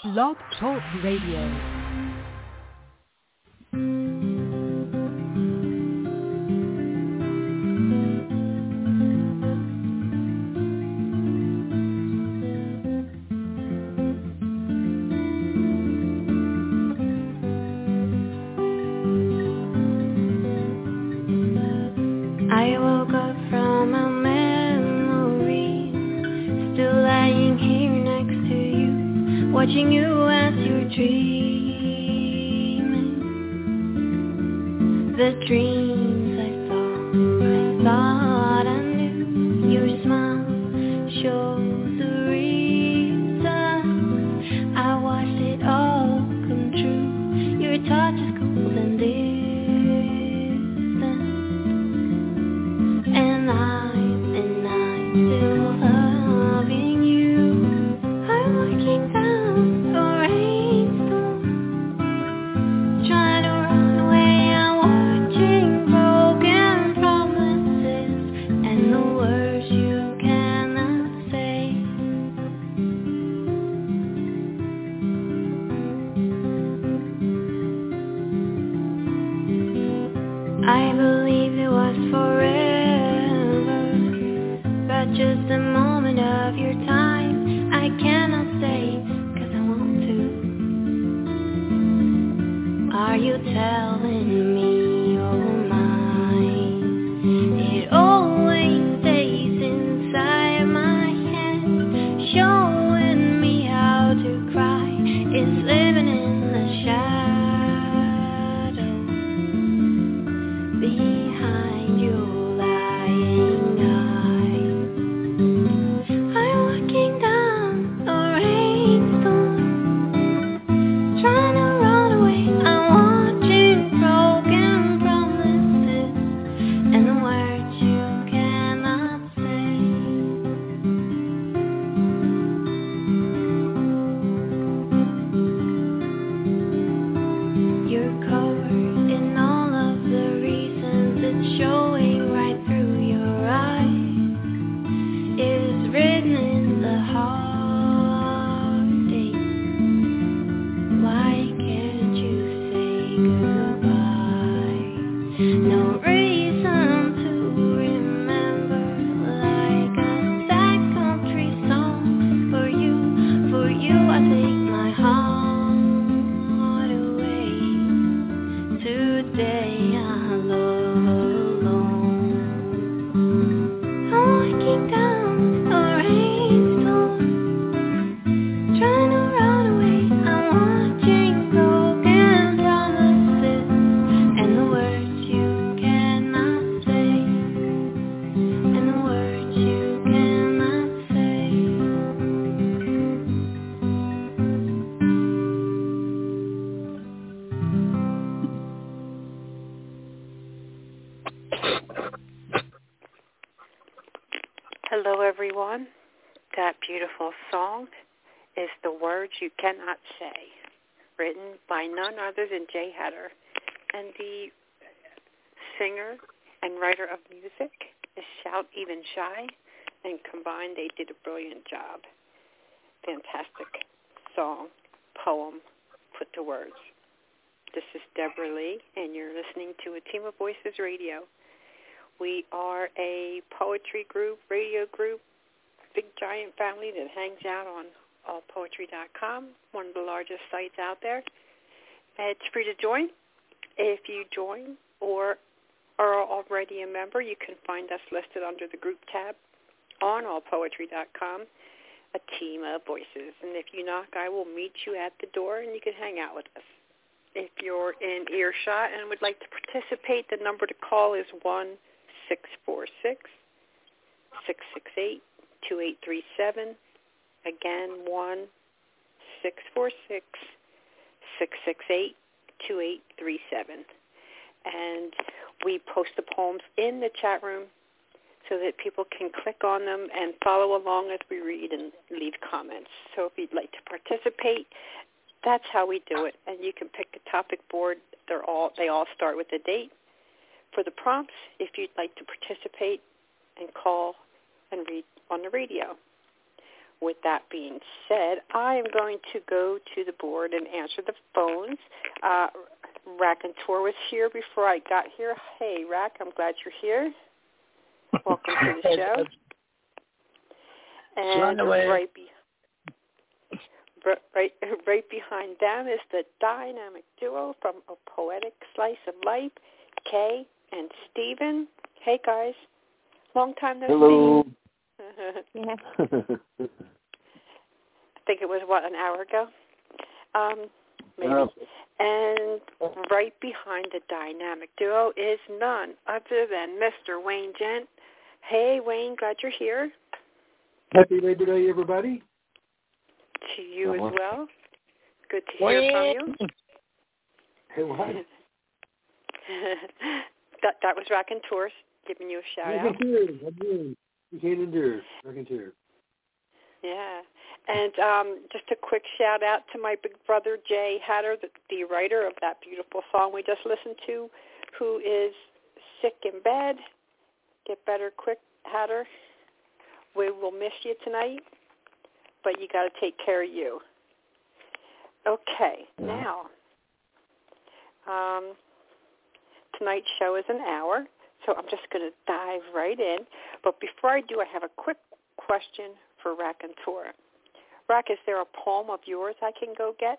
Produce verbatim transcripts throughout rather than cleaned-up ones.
Blog Talk Radio. Watching you as you're dreaming, the dreams I saw, I thought I knew. Your smile shows the reason I watched it all come true. Your touch is cold and distant, and I'm, and I'm still loving you. I'm looking down. I believe it was forever, but just a moment of your time. I cannot stay, cause I want to. Are you telling me you're mine? It always stays inside my head, showing me how to cry. It's living in the shadows behind your lying eyes. I'm walking down a rainstorm, trying to run away. I'm watching broken promises and the words you cannot say. You're covered in all of the reasons, it's showing right through your eyes. It's written in the heartache. Why can't you say goodbye? No reason to remember, like a sad country song. For you, for you I take my heart away. Today I'm alone. I'm walking down a rainstorm, trying to run away. I'm watching broken promises and the words you cannot say, and the words you cannot say. Hello, everyone. That beautiful song is The Words You Cannot Say, written by none other than Jay Hatter. And the singer and writer of music is Shout Even Shy, and combined they did a brilliant job. Fantastic song, poem, put to words. This is Deborah Lee, and you're listening to A Team of Voices Radio. We are a poetry group, radio group, big giant family that hangs out on all poetry dot com, one of the largest sites out there. It's free to join. If you join or are already a member, you can find us listed under the group tab on all poetry dot com, A Team of Voices. And if you knock, I will meet you at the door and you can hang out with us. If you're in earshot and would like to participate, the number to call is one six four six, six six eight, two eight three seven. Again, one six four six, six six eight, two eight three seven. And we post the poems in the chat room so that people can click on them and follow along as we read and leave comments. So if you'd like to participate, that's how we do it. And you can pick a topic board. They're all they all start with a date. For the prompts, if you'd like to participate and call and read on the radio. with that being said, I am going to go to the board and answer the phones. Uh, Raconteur was here before I got here. Hey, Rack, I'm glad you're here. Welcome to the show. And right, be, right, right behind them is the dynamic duo from A Poetic Slice of Life, Kay and Stephen. Hey, guys. Long time no Hello. see. I think it was, what, an hour ago? Um, maybe. Uh, and right behind the dynamic duo is none other than Mister Wayne Gent. Hey, Wayne, glad you're here. Happy Labor Day, everybody. To you uh-huh. as well. Good to Wayne. hear from you. Hey, what? that, that was Raconteur giving you a shout-out. You can't endure. Raconteur. Yeah. And um, just a quick shout-out to my big brother, Jay Hatter, the, the writer of that beautiful song we just listened to, who is sick in bed. Get better quick, Hatter. We will miss you tonight, but you got to take care of you. Okay, now, um, tonight's show is an hour, so I'm just going to dive right in. But before I do, I have a quick question for Raconteur. Rack, is there a poem of yours I can go get?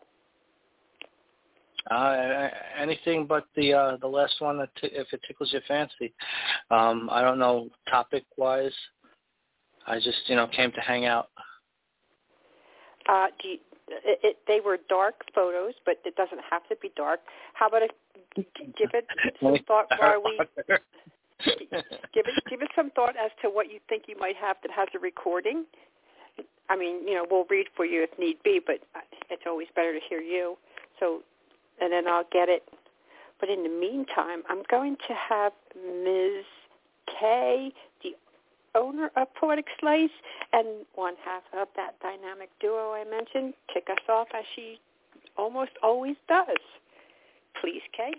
Uh, anything but the uh, the last one, that t- if it tickles your fancy. Um, I don't know topic-wise. I just, you know, came to hang out. Uh, do you, it, it, they were dark photos, but it doesn't have to be dark. How about if give it some thought while we give it give it some thought as to what you think you might have that has a recording. I mean, you know, we'll read for you if need be, but it's always better to hear you. So, and then I'll get it. But in the meantime, I'm going to have Miz Kay, the owner of Poetic Slice and one half of that dynamic duo I mentioned, kick us off as she almost always does. Please, Kay.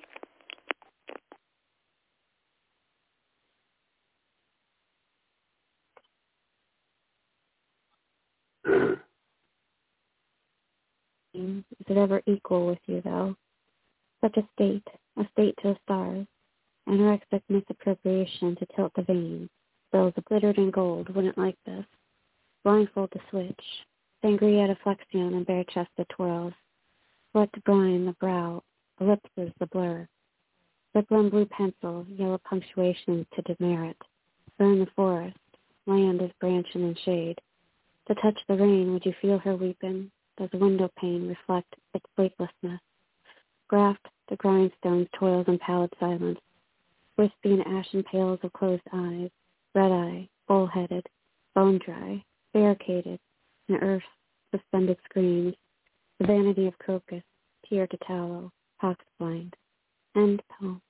Is it ever equal with you, though? Such a state, a state to the stars, anorexic misappropriation to tilt the veins. Bills glittered in gold, wouldn't like this. Blindfold to switch, sangria to flexion and bare-chested twirls. Sweat to brine the brow, ellipses the blur. Zipline blue pencil, yellow punctuations to demerit. Burn the forest, land is branching in shade. To touch the rain, would you feel her weeping? Does window pane reflect its sleeplessness? Graft the grindstones, toils in pallid silence. Wispy and ashen pails of closed eyes. Red-eye, bull-headed, bone-dry, barricaded, in earth's suspended screens. The vanity of crocus, tear to tallow, pox-blind. End poem.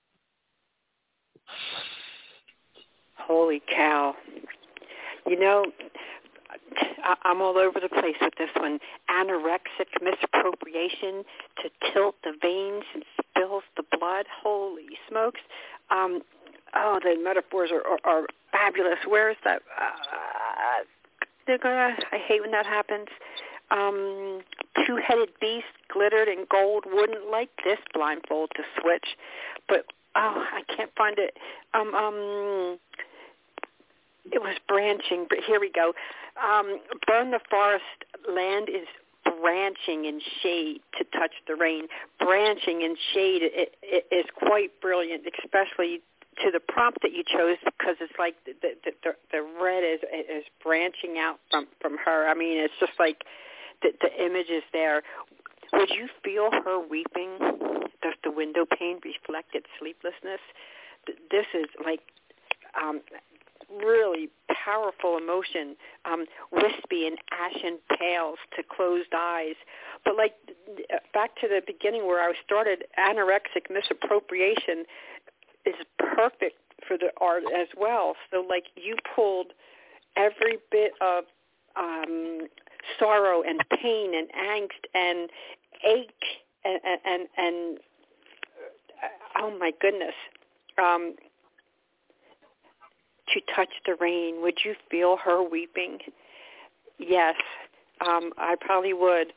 Holy cow. You know, I'm all over the place with this one. Anorexic misappropriation to tilt the veins and spills the blood. Holy smokes. Um, oh, the metaphors are, are, are fabulous. Where is that? Uh, they're gonna, I hate when that happens. Um, two-headed beast glittered in gold. Wouldn't like this blindfold to switch. But, oh, I can't find it. Um, um, it was branching, but here we go. Um, burn the forest, land is branching in shade to touch the rain. Branching in shade it, it is quite brilliant, especially to the prompt that you chose, because it's like the the, the, the red is is branching out from, from her. I mean, it's just like the, the image is there. Would you feel her weeping? Does the window pane reflect its sleeplessness? This is like... Um, really powerful emotion, um, wispy and ashen pales to closed eyes. But like back to the beginning where I started, anorexic misappropriation is perfect for the art as well. So like you pulled every bit of um, sorrow and pain and angst and ache and, and, and uh, oh my goodness, um, to touch the rain. Would you feel her weeping? yes, um, I probably would.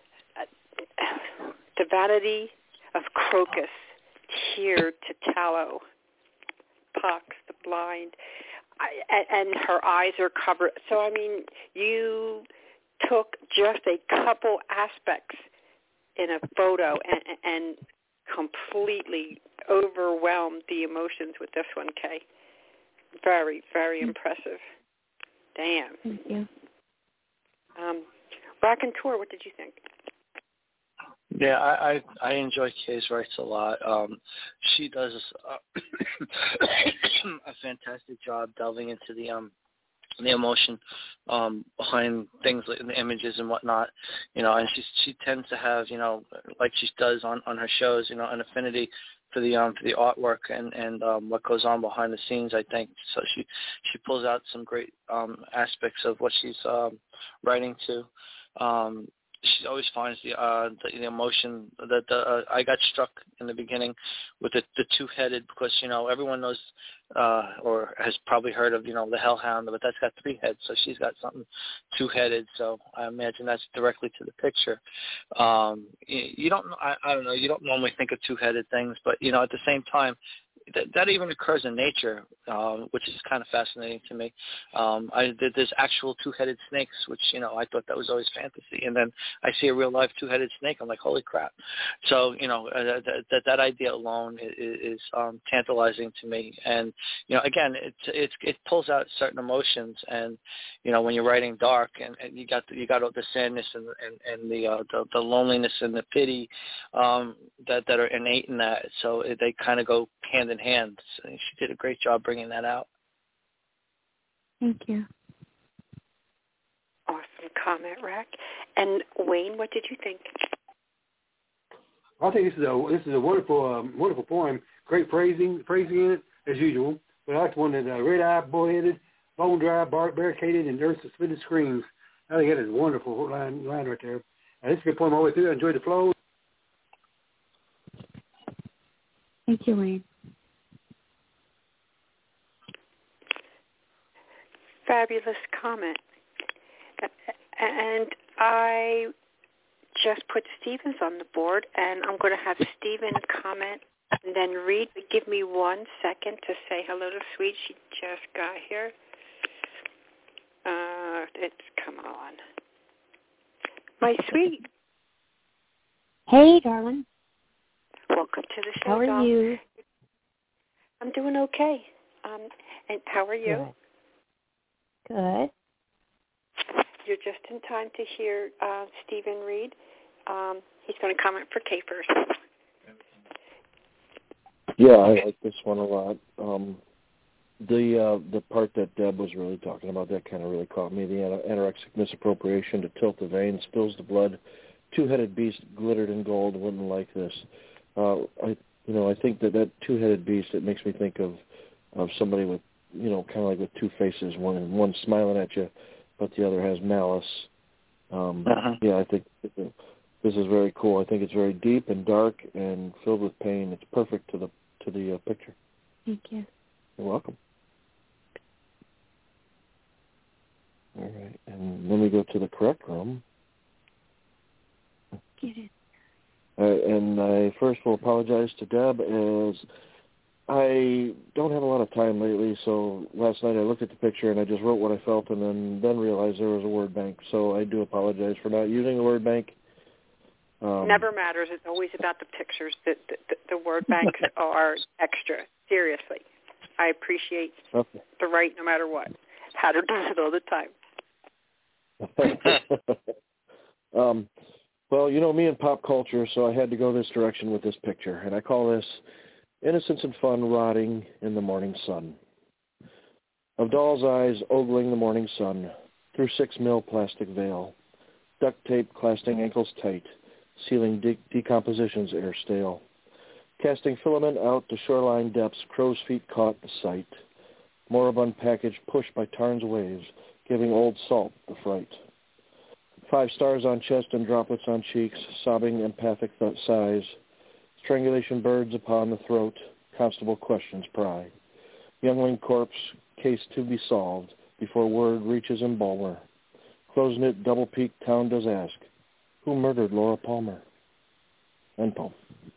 The vanity of Crocus, tear to tallow, Pox the blind, I, and her eyes are covered. So, I mean, you took just a couple aspects in a photo and, and completely overwhelmed the emotions with this one, Kay. Very, very impressive. Damn. Thank you. Um, Raconteur, what did you think? Yeah, I, I I enjoy Kay's writes a lot. Um, she does uh, a fantastic job delving into the um the emotion um behind things like the images and whatnot, you know. And she she tends to have, you know, like she does on, on her shows, you know, an affinity for the um for the artwork and and um, what goes on behind the scenes, I think. So she she pulls out some great um aspects of what she's um writing to. Um, she always finds the uh the, the emotion that the uh, I got struck in the beginning with the, the two-headed, because, you know, everyone knows uh or has probably heard of, you know, the hellhound, but that's got three heads, so she's got something two-headed. So I imagine that's directly to the picture. Um, you, you don't I, I don't know you don't normally think of two-headed things, but, you know, at the same time, that, that even occurs in nature, um, which is kind of fascinating to me. Um, I, there's actual two-headed snakes, which, you know, I thought that was always fantasy. And then I see a real-life two-headed snake. I'm like, holy crap. So, you know, uh, that, that that idea alone is, is um, tantalizing to me. And, you know, again, it's, it's, it pulls out certain emotions. And, you know, when you're writing dark and, and you got the, you got all the sadness and, and, and the, uh, the the loneliness and the pity um, that, that are innate in that. So they kind of go hand in hand. So she did a great job bringing that out. Thank you. Awesome comment, Rack. And Wayne, what did you think? I think this is a this is a wonderful um, wonderful poem. Great phrasing phrasing in it as usual. But I like the one that uh, red-eyed, bull-headed, bone-dry, bar- barricaded, and earth-suspended screams. I think that is a wonderful line line right there. And it's a good poem all the way through. I enjoyed the flow. Thank you, Wayne. Fabulous comment. And I just put Stevens on the board, and I'm going to have Steven comment and then read. Give me one second to say hello to Sweet. She just got here. Uh, it's come on. My Sweet. Hey, darling. Welcome to the show. How are doll. you? I'm doing okay. Um, and how are you? Good. Good. You're just in time to hear uh, Stephen read. Um, he's going to comment for Kay first. Yeah, I like this one a lot. Um, the uh, the part that Deb was really talking about, that kind of really caught me. The an- anorexic misappropriation to tilt the vein, spills the blood. Two-headed beast glittered in gold. Wouldn't like this. Uh, I you know I think that that two-headed beast, it makes me think of of somebody with, you know, kind of like with two faces, one one smiling at you, but the other has malice. Um, uh-huh. Yeah, I think this is very cool. I think it's very deep and dark and filled with pain. It's perfect to the to the uh, picture. Thank you. You're welcome. All right, and then we go to the correct room. Get it. Uh, and I first will apologize to Deb, as I don't have a lot of time lately, so last night I looked at the picture and I just wrote what I felt, and then, then realized there was a word bank. So I do apologize for not using the word bank. Um, Never matters. It's always about the pictures. The, the, the word banks are extra. Seriously. I appreciate okay. the right no matter what. Hatter does it all the time. um, well, you know me and pop culture, so I had to go this direction with this picture, and I call this Innocence and Fun Rotting in the Morning Sun. Of doll's eyes ogling the morning sun, through six mil plastic veil, duct tape clasping ankles tight, sealing de- decomposition's air stale, casting filament out to shoreline depths, crow's feet caught the sight, moribund package pushed by Tarn's waves, giving old salt the fright. Five stars on chest and droplets on cheeks, sobbing empathic th- sighs, strangulation birds upon the throat, constable questions pry. Youngling corpse, case to be solved, before word reaches embalmer. close-knit, double-peaked town does ask, who murdered Laura Palmer? End poem.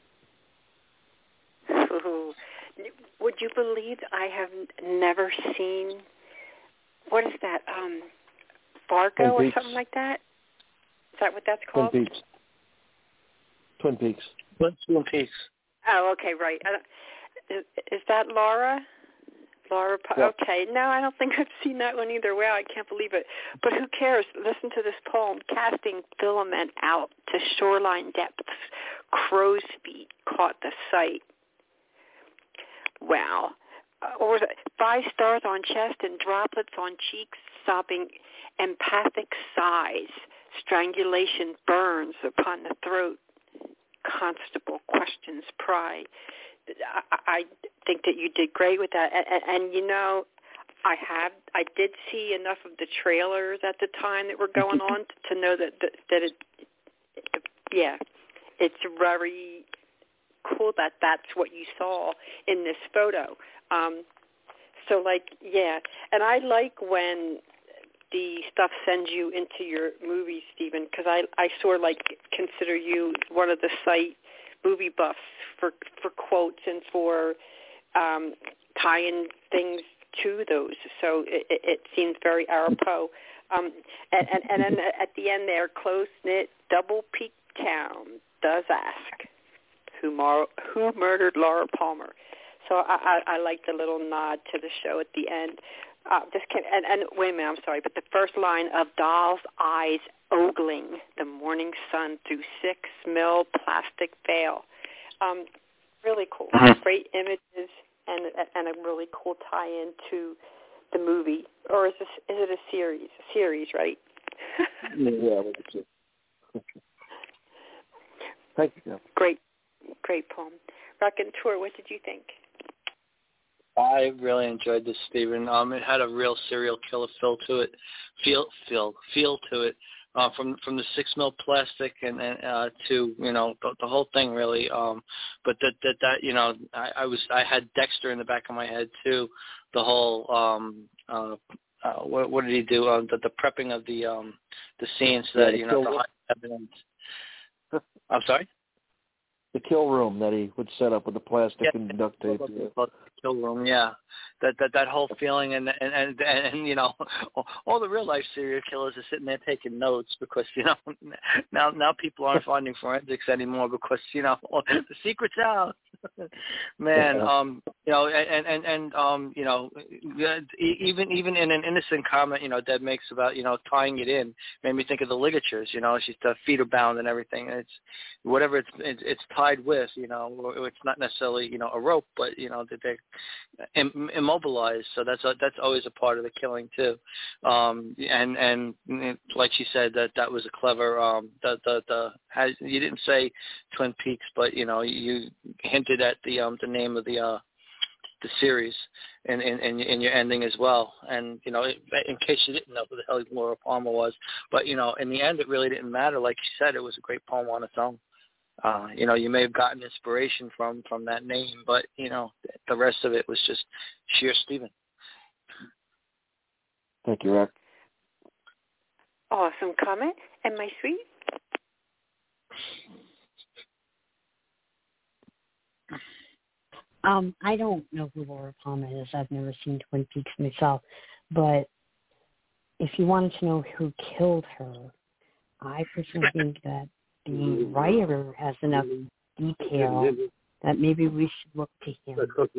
Ooh. Would you believe I have never seen, what is that, um, Fargo or something like that? Is that what that's called? Twin Peaks. Twin Peaks. Twin Peaks. Oh, okay, right. Uh, is, is that Laura? Laura, Yep. Okay. No, I don't think I've seen that one either. Wow, I can't believe it. But who cares? Listen to this poem. Casting filament out to shoreline depths, crow's feet caught the sight. Wow. Uh, or was it five stars on chest and droplets on cheeks, sobbing empathic sighs. Strangulation burns upon the throat. Constable questions pry. I, I think that you did great with that, and, and, and you know, I have I did see enough of the trailers at the time that were going on to know that that, that it, it, yeah, it's very cool that that's what you saw in this photo. Um, so like, yeah, and I like when the stuff sends you into your movies, Stephen, because I I sort of like consider you one of the site movie buffs for for quotes and for um, tying things to those. So it, it, it seems very apropos. Um, and, and, and then at the end there, close-knit, double-peaked town does ask, who, mar- who murdered Laura Palmer? So I, I, I like the little nod to the show at the end. Uh, this can, and, and wait a minute, I'm sorry, but the first line of Doll's eyes ogling the morning sun through six mil plastic veil. Um, really cool. Great images and and a really cool tie-in to the movie. Or is this is it a series? A series, right? Yeah, I think it's Thank you. Great, great poem. Raconteur, what did you think? I really enjoyed this, Stephen. Um, it had a real serial killer feel to it, feel feel feel to it, uh, from from the six mil plastic and, and uh, to you know the, the whole thing really. Um, but that that that you know I, I was I had Dexter in the back of my head too. The whole um uh, uh what what did he do? Um, the the prepping of the um the scenes so that you know the high evidence. I'm sorry. The kill room that he would set up with the plastic yeah. and duct tape. The kill room, yeah. That that that whole feeling, and and and, and you know, all the real life serial killers are sitting there taking notes because you know now now people aren't finding forensics anymore because you know the secret's out. Man, yeah. um, you know, and and and um, you know, even even in an innocent comment, you know, Deb makes about you know tying it in, made me think of the ligatures. You know, she's the feet are bound and everything. And it's whatever it's it's, it's tied with. You know, it's not necessarily you know a rope, but you know that they're Im- immobilized. So that's a, that's always a part of the killing too. Um, and and like she said, that that was a clever. Um, the the the has, you didn't say Twin Peaks, but you know you hinted at the um the name of the uh the series and in in, in your ending as well. And you know, in case you didn't know who the hell Laura Palmer was, but you know, in the end, it really didn't matter. Like she said, it was a great poem on its own. Uh, you know, you may have gotten inspiration from from that name, but you know, the rest of it was just sheer Stephen. Thank you, Rick. Awesome comment. And my sweet? Um, I don't know who Laura Palmer is. I've never seen Twin Peaks myself. But if you wanted to know who killed her, I personally think that the writer has enough detail that maybe we should look to him.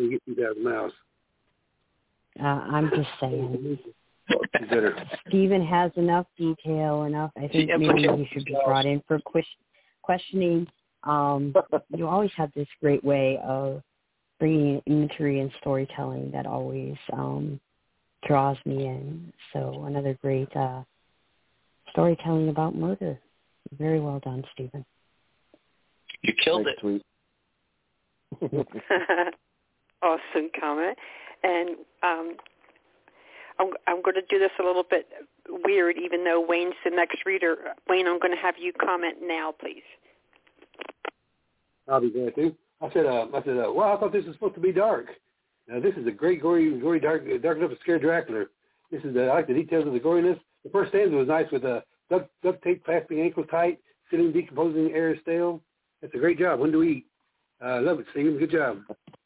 Uh, I'm just saying. Stephen has enough detail, enough. I think maybe he should be brought in for questioning. Um, you always have this great way of bringing imagery and storytelling that always um, draws me in. So another great uh, storytelling about murder. Very well done, Stephen. You killed Thanks, it. Sweet. Awesome comment. And um, I'm, I'm going to do this a little bit weird, even though Wayne's the next reader. Wayne, I'm going to have you comment now, please. I'll be glad to. I said, uh, I said, uh, wow, I thought this was supposed to be dark. Now, this is a great, gory, gory, dark, dark enough to scare Dracula. This is the, I like the details of the goriness, the first stanza was nice with a duct, duct tape clasping ankle tight, sitting decomposing air stale. That's a great job. When do we eat? I uh, love it, Stephen. Good job.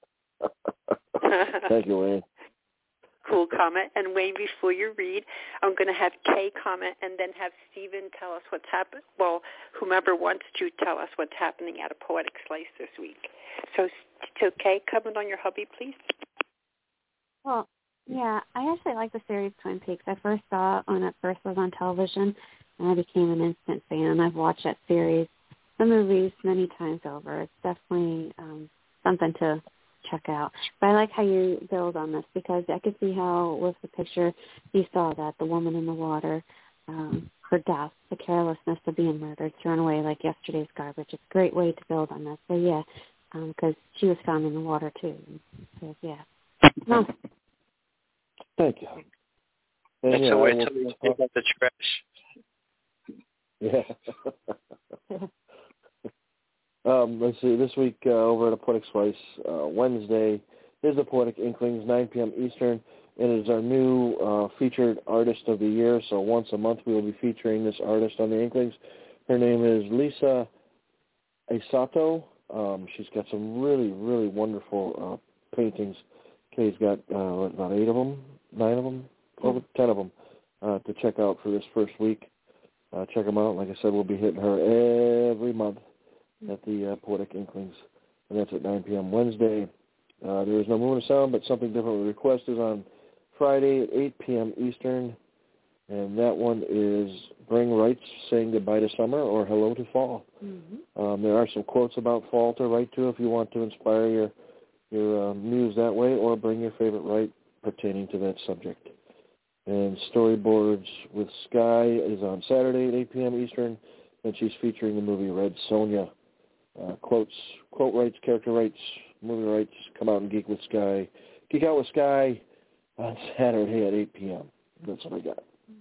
Thank you, Wayne. Cool comment. And Wayne, before you read, I'm going to have Kay comment and then have Stephen tell us what's happened. Well, whomever wants to tell us what's happening at a Poetic Slice this week. So, so Kay, comment on your hubby, please. Well, yeah, I actually like the series Twin Peaks. I first saw it when it first was on television, and I became an instant fan. I've watched that series, the movies, many times over. It's definitely um, something to check out. But I like how you build on this because I could see how with the picture you saw that the woman in the water, um, her death, the carelessness of being murdered, thrown away like yesterday's garbage. It's a great way to build on this. So, yeah, because um, she was found in the water, too. So, yeah. No. Thank you. And, That's yeah, a way will, to take out the trash. Yeah. um, let's see. This week uh, over at a Poetic Slice, uh, Wednesday is the Poetic Inklings, nine p.m. Eastern, and it is our new uh, featured artist of the year. So once a month we will be featuring this artist on the Inklings. Her name is Lisa Aisato. Um, she's got some really, really wonderful uh, paintings. Kay's got uh, about eight of them, nine of them, over ten of them uh, to check out for this first week. Uh, check them out. Like I said, we'll be hitting her every month at the uh, Poetic Inklings, and that's at nine p.m. Wednesday. Uh, there is no Moon of Sound, but Something Different with Request is on Friday at eight p.m. Eastern, and that one is Bring Rights, Saying Goodbye to Summer, or Hello to Fall. Mm-hmm. Um, there are some quotes about fall to write to if you want to inspire your your uh, muse that way, or bring your favorite right pertaining to that subject. And Storyboards with Sky is on Saturday at eight p.m. Eastern, and she's featuring the movie Red Sonja. Uh, quotes, quote rights, character rights, movie rights, come out and geek with Sky. Geek out with Sky on Saturday at eight p.m. That's what I got.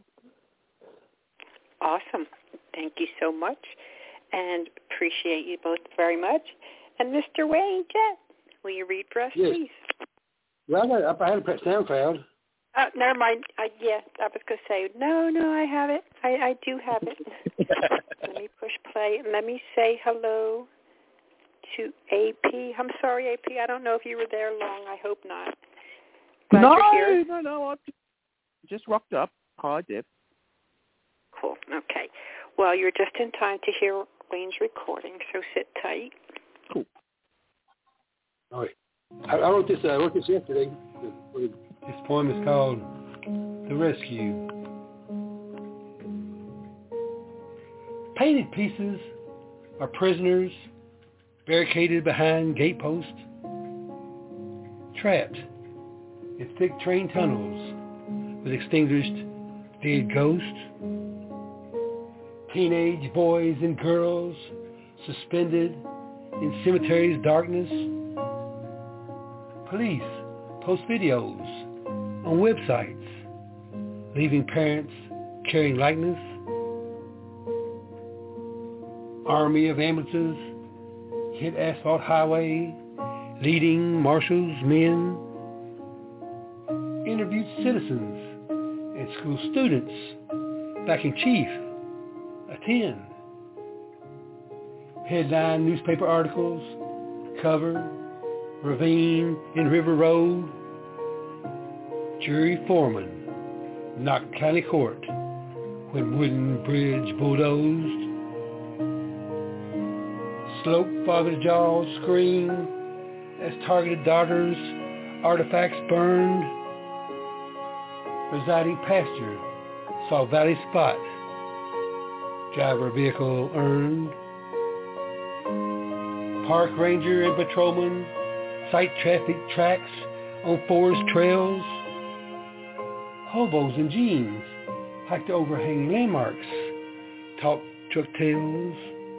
Awesome. Thank you so much, and appreciate you both very much. And Mister Wayne Jett, will you read for us, yes. please? Well, I, I had a pet SoundCloud. Uh, never mind. I, yeah, I was going to say, no, no, I have it. I, I do have it. Let me push play. Let me say hello to A P. I'm sorry, A P. I don't know if you were there long. I hope not. Glad no, you're here. no, no. I just rocked up. How I did. Cool. Okay. Well, you're just in time to hear Wayne's recording, so sit tight. Cool. All right. I, I wrote this. I wrote this yesterday. This poem is called "The Rescue." Painted pieces are prisoners barricaded behind gateposts, trapped in thick train tunnels with extinguished dead ghosts. Teenage boys and girls suspended in cemeteries' darkness. Police post videos on websites, leaving parents carrying likeness. Army of ambulances hit asphalt highway, leading marshals, men. Interviewed citizens and school students, backing chief, attend. Headline newspaper articles, cover, ravine in River Road. Jury foreman knocked county court when wooden bridge bulldozed. Slope father's jaws scream as targeted daughters' artifacts burned. Residing pastor saw valley spot. Driver vehicle earned. Park ranger and patrolman sight traffic tracks on forest trails. Hobos in jeans hike to overhanging landmarks, talk truck tales.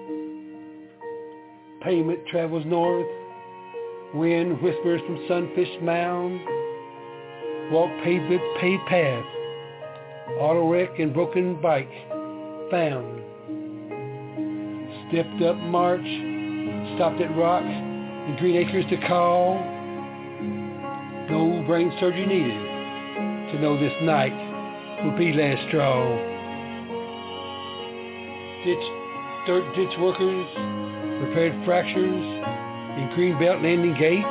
Pavement travels north, wind whispers from Sunfish Mound. Walk paved, paved path, auto wreck and broken bike found. Stepped up march, stopped at Rock and Green Acres to call. No brain surgery needed to know this night will be last straw. ditch, dirt ditch workers repaired fractures in Greenbelt Landing Gate.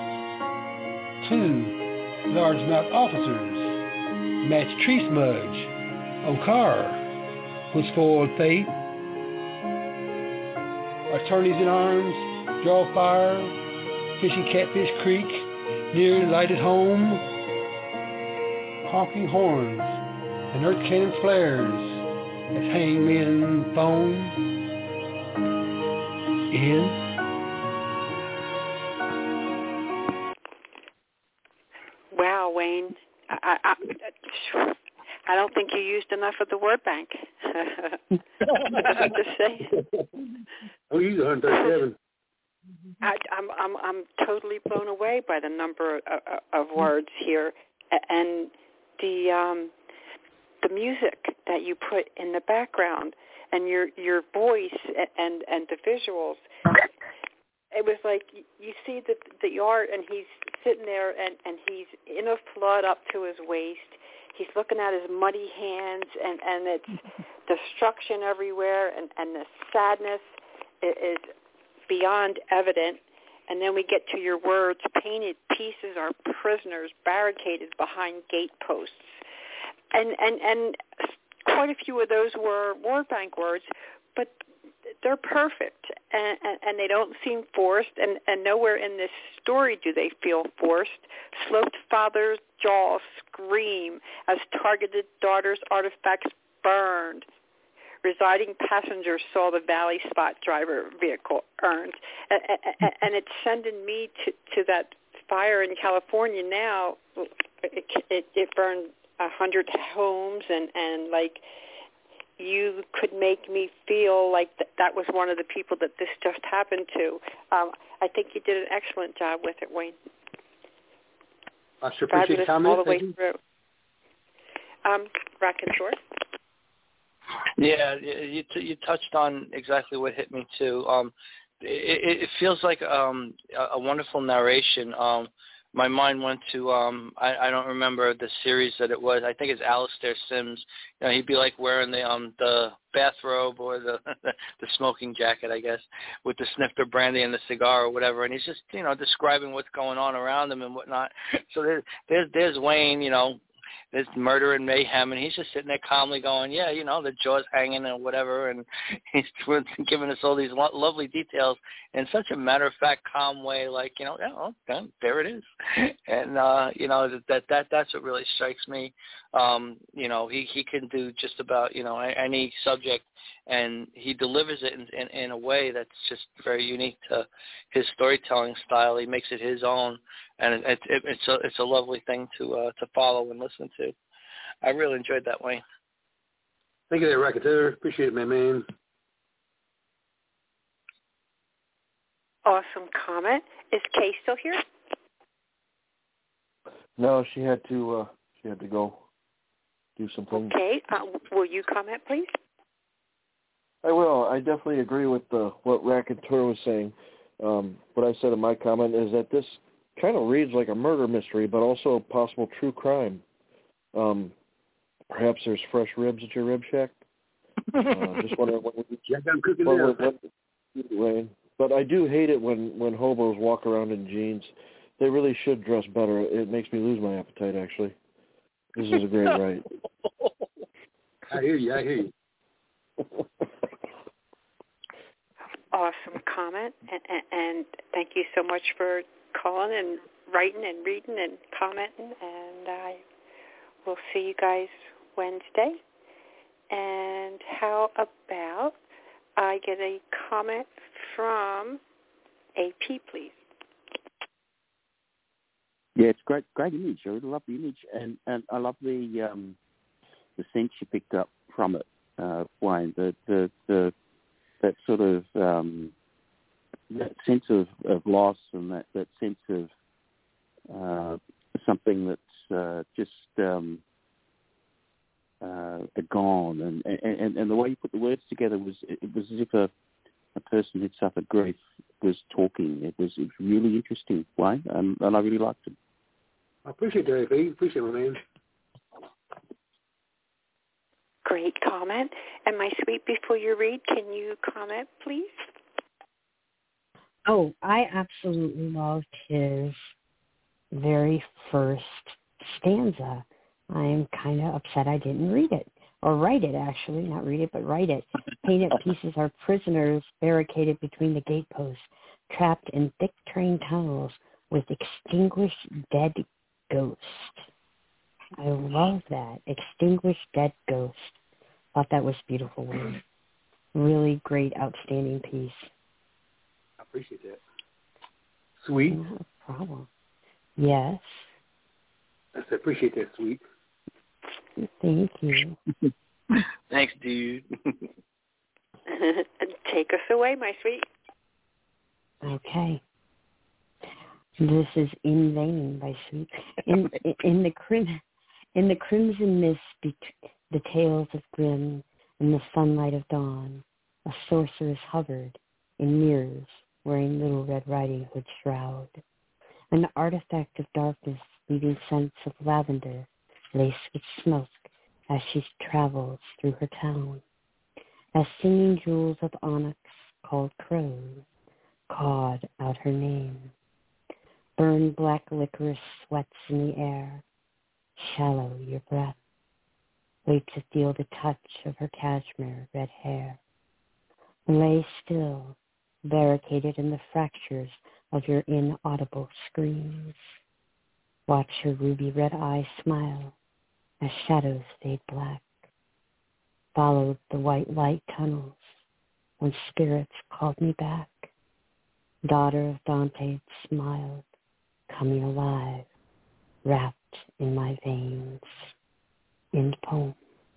Two largemouth officers matched tree smudge on car with spoiled fate. Attorneys in arms draw fire, fishing Catfish Creek near lighted home. Honking horns and earth cannon flares as hangmen foam in. Wow, Wayne. I, I, I don't think you used enough of the word bank. I'm just saying. Oh, you used one hundred thirty-seven. I, I'm I'm I'm totally blown away by the number of, of words here, and the um, the music that you put in the background, and your your voice and and the visuals. It was like you see the the art, and he's sitting there, and, and he's in a flood up to his waist. He's looking at his muddy hands, and, and it's destruction everywhere, and, and the sadness is beyond evident. And then we get to your words, painted pieces are prisoners barricaded behind gate posts. And, and, and quite a few of those were word bank words, but they're perfect, and, and, and they don't seem forced, and, and nowhere in this story do they feel forced. Sloped father's jaw scream as targeted daughter's artifacts burned. Residing passengers saw the Valley Spot driver vehicle earned. And, and it's sending me to, to that fire in California now. It, it, it burned a hundred homes, and, and like, you could make me feel like th- that was one of the people that this just happened to. Um, I think you did an excellent job with it, Wayne. I sure appreciate the comment. All the way through. Um, Rackenshaw? Yeah, you t- you touched on exactly what hit me too. Um, it, it feels like um, a, a wonderful narration. Um, my mind went to um, I, I don't remember the series that it was. I think it's Alistair Sims. You know, he'd be like wearing the um the bathrobe or the the smoking jacket, I guess, with the snifter brandy and the cigar or whatever, and he's just you know describing what's going on around him and whatnot. So there's there's, there's Wayne, you know. There's murder and mayhem, and he's just sitting there calmly going, yeah, you know, the jaw's hanging and whatever, and he's giving us all these lo- lovely details in such a matter-of-fact, calm way, like, you know, yeah, well, there it is. And, uh, you know, that that that's what really strikes me. Um, you know, he, he can do just about, you know, any subject, and he delivers it in, in, in a way that's just very unique to his storytelling style. He makes it his own, and it, it, it's a it's a lovely thing to uh, to follow and listen to. I really enjoyed that, Wayne. Thank you there, Racketeer. Appreciate it, my man. Awesome comment. Is Kay still here? No, she had to. Uh, she had to go do something. Okay. Uh, will you comment, please? I will. I definitely agree with the, what Racketeer was saying. Um, what I said in my comment is that this kind of reads like a murder mystery, but also a possible true crime. Um, perhaps there's fresh ribs at your rib shack. Uh, just wondering what. Yeah, I'm cooking what, there. What, what, but I do hate it when, when hobos walk around in jeans. They really should dress better. It makes me lose my appetite, actually. This is a great write. I hear you. I hear you. Awesome comment, and, and, and thank you so much for calling and writing and reading and commenting, and I will see you guys Wednesday. And how about I get a comment from A P, please? Yeah, it's great, great image. I really love the image, and, and I love the um, the sense you picked up from it, uh, Wayne. The the the that sort of um, that sense of, of loss and that, that sense of uh, something that's uh, just um, uh, gone, and, and and the way you put the words together was it was as if a, a person who'd suffered grief was talking. It was it was really interesting, Wayne, and, and I really liked it. I appreciate that, A P. Appreciate it, man. great comment. And my sweet, before you read, can you comment, please? Oh, I absolutely loved his very first stanza. I'm kind of upset I didn't read it, or write it, actually. Not read it, but write it. Painted pieces are prisoners barricaded between the gateposts, trapped in thick train tunnels with extinguished dead ghosts. I love that. Extinguished dead ghost. Thought that was beautiful word. Really great, outstanding piece. I appreciate that. Sweet. Not a problem. Yes. I appreciate that, Sweet. Thank you. Thanks, dude. Take us away, my sweet. Okay. This is In Vain by Sweet. In, in, in the crim, in the crimson mist, bet- the tales of Grimm, in the sunlight of dawn, a sorceress hovered in mirrors, wearing Little Red Riding Hood shroud. An artifact of darkness, leaving scents of lavender, laced with smoke, as she travels through her town. As singing jewels of onyx, called crows, cawed out her name. Burned black licorice sweats in the air. Shallow your breath. Wait to feel the touch of her cashmere red hair. Lay still, barricaded in the fractures of your inaudible screams. Watch her ruby red eyes smile as shadows fade black. Followed the white light tunnels when spirits called me back. Daughter of Dante smiled, coming alive, wrapped in my veins. End poem.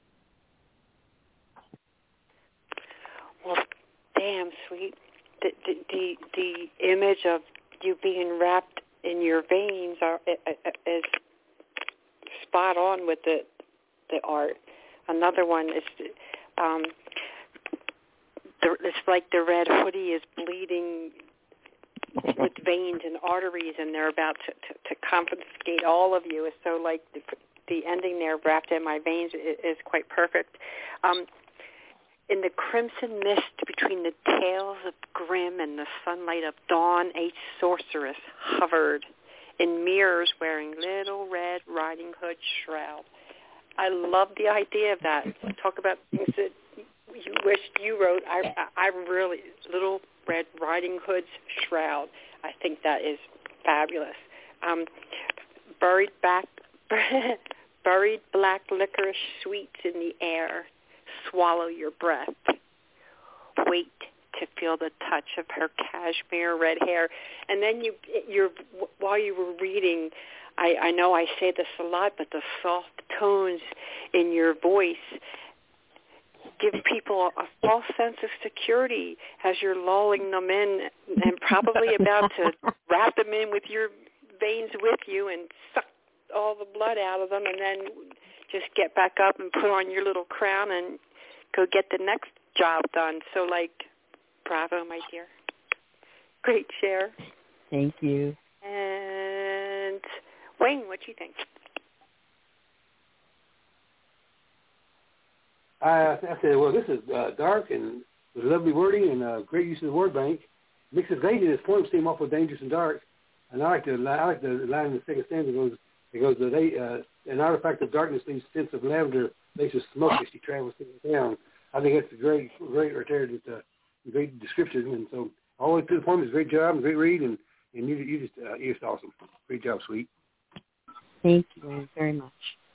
Well, damn, Sweet. The, the the the image of you being wrapped in your veins are is spot on with the the art. Another one is um, the, it's like the red hoodie is bleeding with veins and arteries, and they're about to, to, to confiscate all of you. So, like the, the ending there, wrapped in my veins, is, is quite perfect. Um, in the crimson mist between the tales of Grimm and the sunlight of dawn, a sorceress hovered in mirrors wearing Little Red Riding Hood shroud. I love the idea of that. Talk about things that you wished you wrote. I, I really, Little Red Riding Hood's shroud. I think that is fabulous. Um, buried back, buried black licorice sweets in the air. Swallow your breath. Wait to feel the touch of her cashmere red hair. And then you, you're while you were reading, I, I know I say this a lot, but the soft tones in your voice give people a false sense of security as you're lulling them in and probably about to wrap them in with your veins with you and suck all the blood out of them, and then just get back up and put on your little crown and go get the next job done. So, like, bravo, my dear. Great share. Thank you. And Wayne, what do you think? I, I said, well, this is uh, dark and with lovely wording and uh, great use of the word bank. Mixes danger. This poem seem awful dangerous and dark. And I like the I like the line in the second stanza goes it goes that they uh, an artifact of darkness leaves scents of lavender, makes us smoke as she travels through the town. I think that's a great great right there, just uh, great description. And so all the way through the poem is a great job and great read, and and you you just uh, you're just awesome. Great job, Sweet. Thank you very much.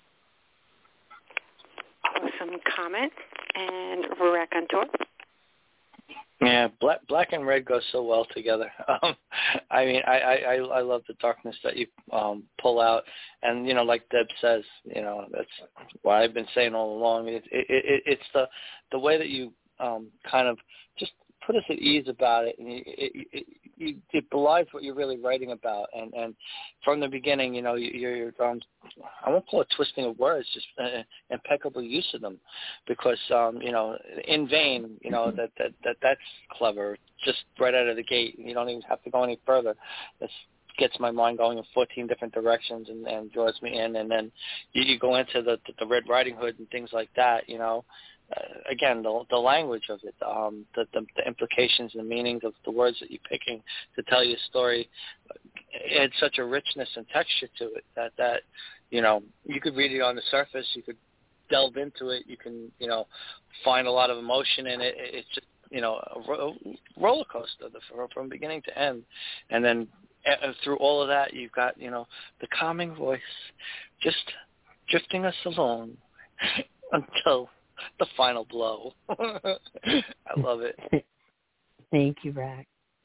Awesome comment. And Raconteur? Yeah, black, black and red go so well together. Um, I mean, I, I, I love the darkness that you um, pull out, and you know, like Deb says, you know, that's what I've been saying all along. It, it, it, it's the the way that you um, kind of just put us at ease about it, and it, it, it, it, it belies what you're really writing about. And, and from the beginning, you know, you, you're um, I won't call it twisting of words, just uh, impeccable use of them, because um, you know, in vain, you know, that, that that that's clever, just right out of the gate. You don't even have to go any further. It's gets my mind going in fourteen different directions and, and draws me in. And then you, you go into the, the Red Riding Hood and things like that, you know. Uh, again, the, the language of it, um, the, the, the implications and the meanings of the words that you're picking to tell your story, it had such a richness and texture to it that, that, you know, you could read it on the surface, you could delve into it, you can, you know, find a lot of emotion in it. It's just, you know, a ro- roller coaster from, from beginning to end. And then uh, through all of that, you've got, you know, the calming voice just drifting us along until the final blow. I love it. Thank you, Rack.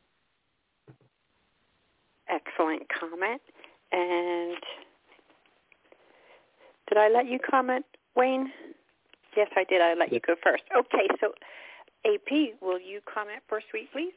Excellent comment. And did I let you comment, Wayne? Yes, I did. I let you go first. Okay, so A P, will you comment first, sweet, please?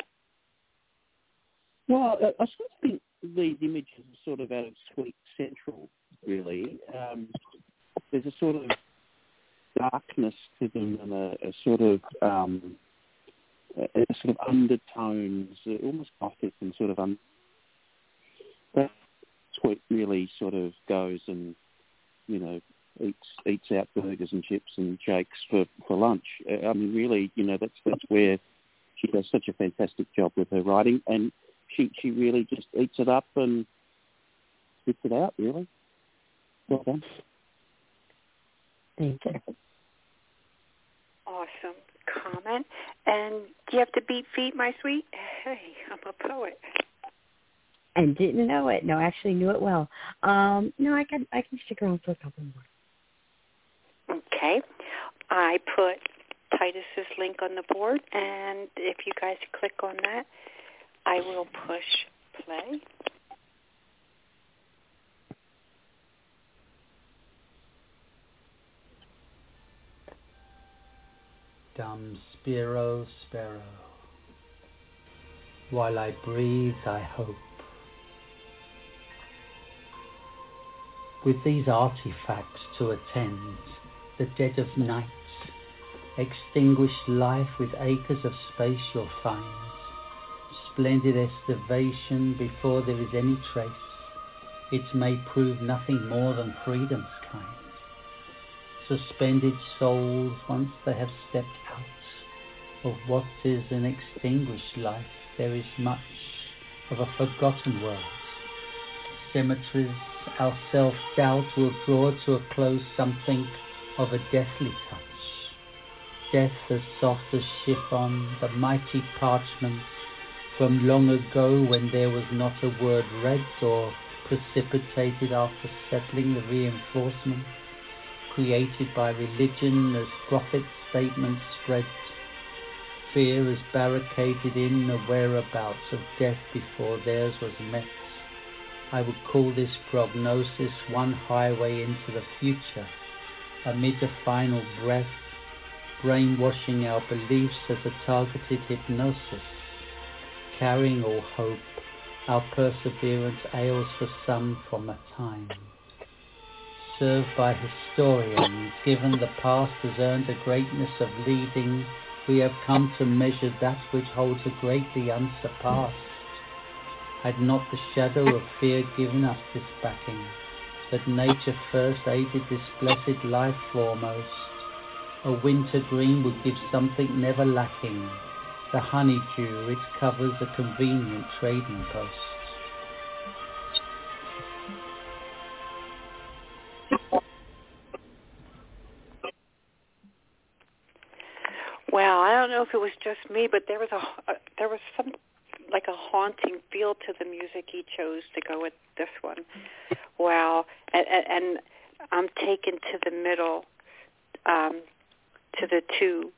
Well, I sort of think the images are sort of out of Sweet Central, really. Um, there's a sort of darkness to them and a, a sort of um, a, a sort of undertones, uh, almost gothic and sort of un. That Sweet really sort of goes and, you know, eats eats out burgers and chips and shakes for, for lunch. I mean, really, you know, that's that's where she does such a fantastic job with her writing, and she she really just eats it up and spits it out. Really, well done. Thank you. Awesome comment. And do you have to beat feet, my sweet? Hey, I'm a poet. And didn't know it. No, actually knew it well. Um, no, I can I can stick around for a couple more. Okay. I put Titus's link on the board, and if you guys click on that, I will push play. Dumb Spiro, Sparrow. While I breathe, I hope. With these artifacts to attend, the dead of night, extinguished life with acres of space you'll find, splendid estivation before there is any trace, it may prove nothing more than freedom's kind. Suspended souls, once they have stepped out of what is an extinguished life, there is much of a forgotten world. Cemeteries, our self-doubt will draw to a close something of a deathly touch. Death as soft as chiffon, the mighty parchments from long ago when there was not a word read or precipitated after settling the reinforcement created by religion as prophet statements spread. Fear is barricaded in the whereabouts of death before theirs was met. I would call this prognosis one highway into the future, amid a final breath, brainwashing our beliefs as a targeted hypnosis. Carrying all hope, our perseverance ails for some from a time. Served by historians, given the past has earned a greatness of leading, we have come to measure that which holds a greatly unsurpassed. Had not the shadow of fear given us this backing, that nature first aided this blessed life foremost, a winter green would give something never lacking, the honeydew it covers a convenient trading post. Well, I don't know if it was just me, but there was a, a there was some like a haunting feel to the music he chose to go with this one. Wow, and, and I'm taken to the middle, um, to the two.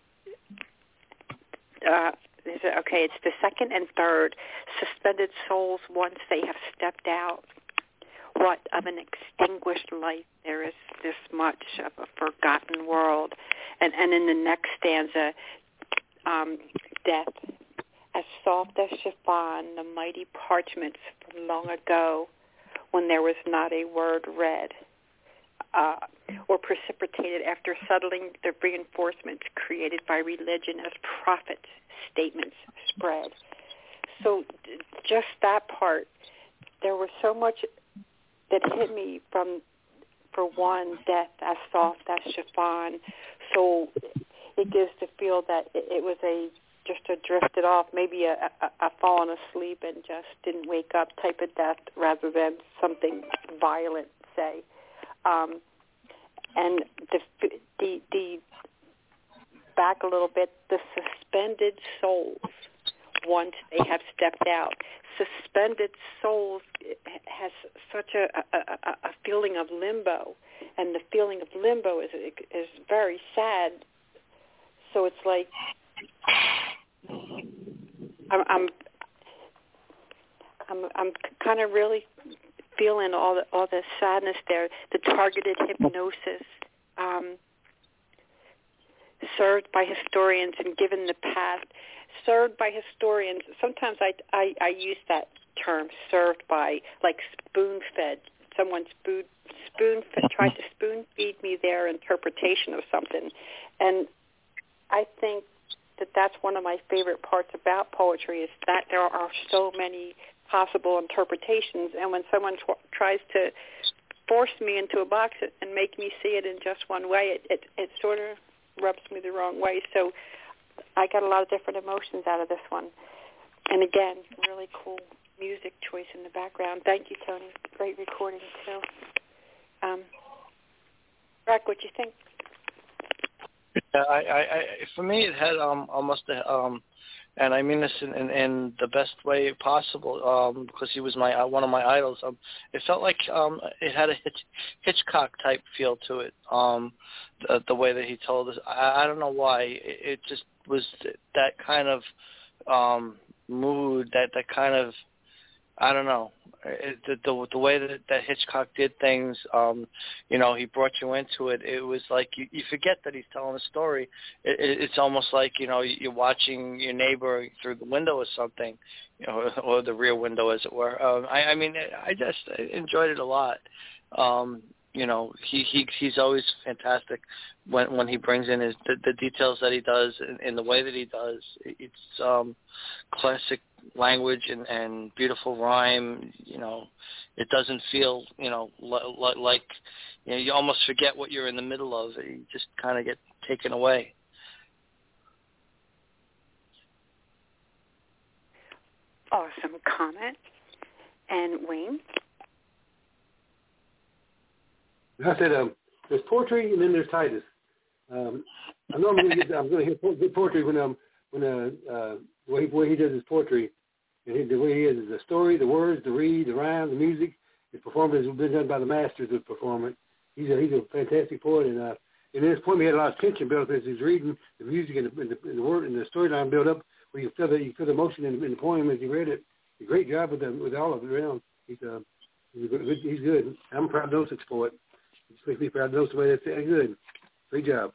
Uh, is it, okay, it's the second and third. Suspended souls once they have stepped out. What of an extinguished life there is this much of a forgotten world. And, and in the next stanza, um, death, as soft as chiffon, the mighty parchments from long ago, when there was not a word read, uh, or precipitated after settling the reinforcements created by religion as prophet statements spread. So just that part there was so much that hit me from, for one, death as soft as chiffon. So it gives the feel that it, it was a just a drifted off, maybe a, a, a fallen asleep and just didn't wake up type of death rather than something violent, say. Um, and the, the the back a little bit, the suspended souls once they have stepped out. Suspended souls has such a, a, a feeling of limbo, and the feeling of limbo is is very sad. So it's like I'm I'm I'm, I'm kind of really feeling all the all the sadness there. The targeted hypnosis um, served by historians and given the past. Served by historians. Sometimes I, I, I use that term, served by, like spoon-fed. Someone spoon, spoon tried to spoon-feed me their interpretation of something. And I think that that's one of my favorite parts about poetry is that there are so many possible interpretations. And when someone tw- tries to force me into a box and make me see it in just one way, it, it, it sort of rubs me the wrong way. So I got a lot of different emotions out of this one. And again, really cool music choice in the background. Thank you, Tony. Great recording, too. Um, Rack, what do you think? Yeah, I, I, I, for me, it had um, almost a, um, and I mean this in, in, in the best way possible, um, because he was my uh, one of my idols. Um, it felt like um, it had a Hitch, Hitchcock type feel to it. Um, the, the way that he told us, I, I don't know why. It, it just was that kind of um, mood, that that kind of, I don't know. It, the, the the way that, that Hitchcock did things, um, you know, he brought you into it. It was like you, you forget that he's telling a story. It, it, it's almost like, you know, you're watching your neighbor through the window or something, you know, or the rear window, as it were. Um, I, I mean, I just enjoyed it a lot. Um, you know, he, he he's always fantastic when when he brings in his the, the details that he does in, in the way that he does. It's um, classic language and, and beautiful rhyme. You know, it doesn't feel, you know, li- li- like, you know, you almost forget what you're in the middle of. You just kind of get taken away. Awesome comment. And Wayne? I said um, there's poetry and then there's Titus. Um, I know I'm going to get I'm going to hear good poetry when um when uh, uh the way he, the way he does his poetry, and he, the way he is is the story, the words, the read, the rhyme, the music. His performance has been done by the masters of performance. He's a he's a fantastic poet, and uh and in his poem he had a lot of tension built up as he's reading the music and the, and the, and the word and the storyline built up where you feel that you feel the emotion in, in the poem as you read it. A great job with them with all of it around. He's uh he's good. He's good. I'm a prognosis poet. It makes me proud to know somebody that's good. Great job.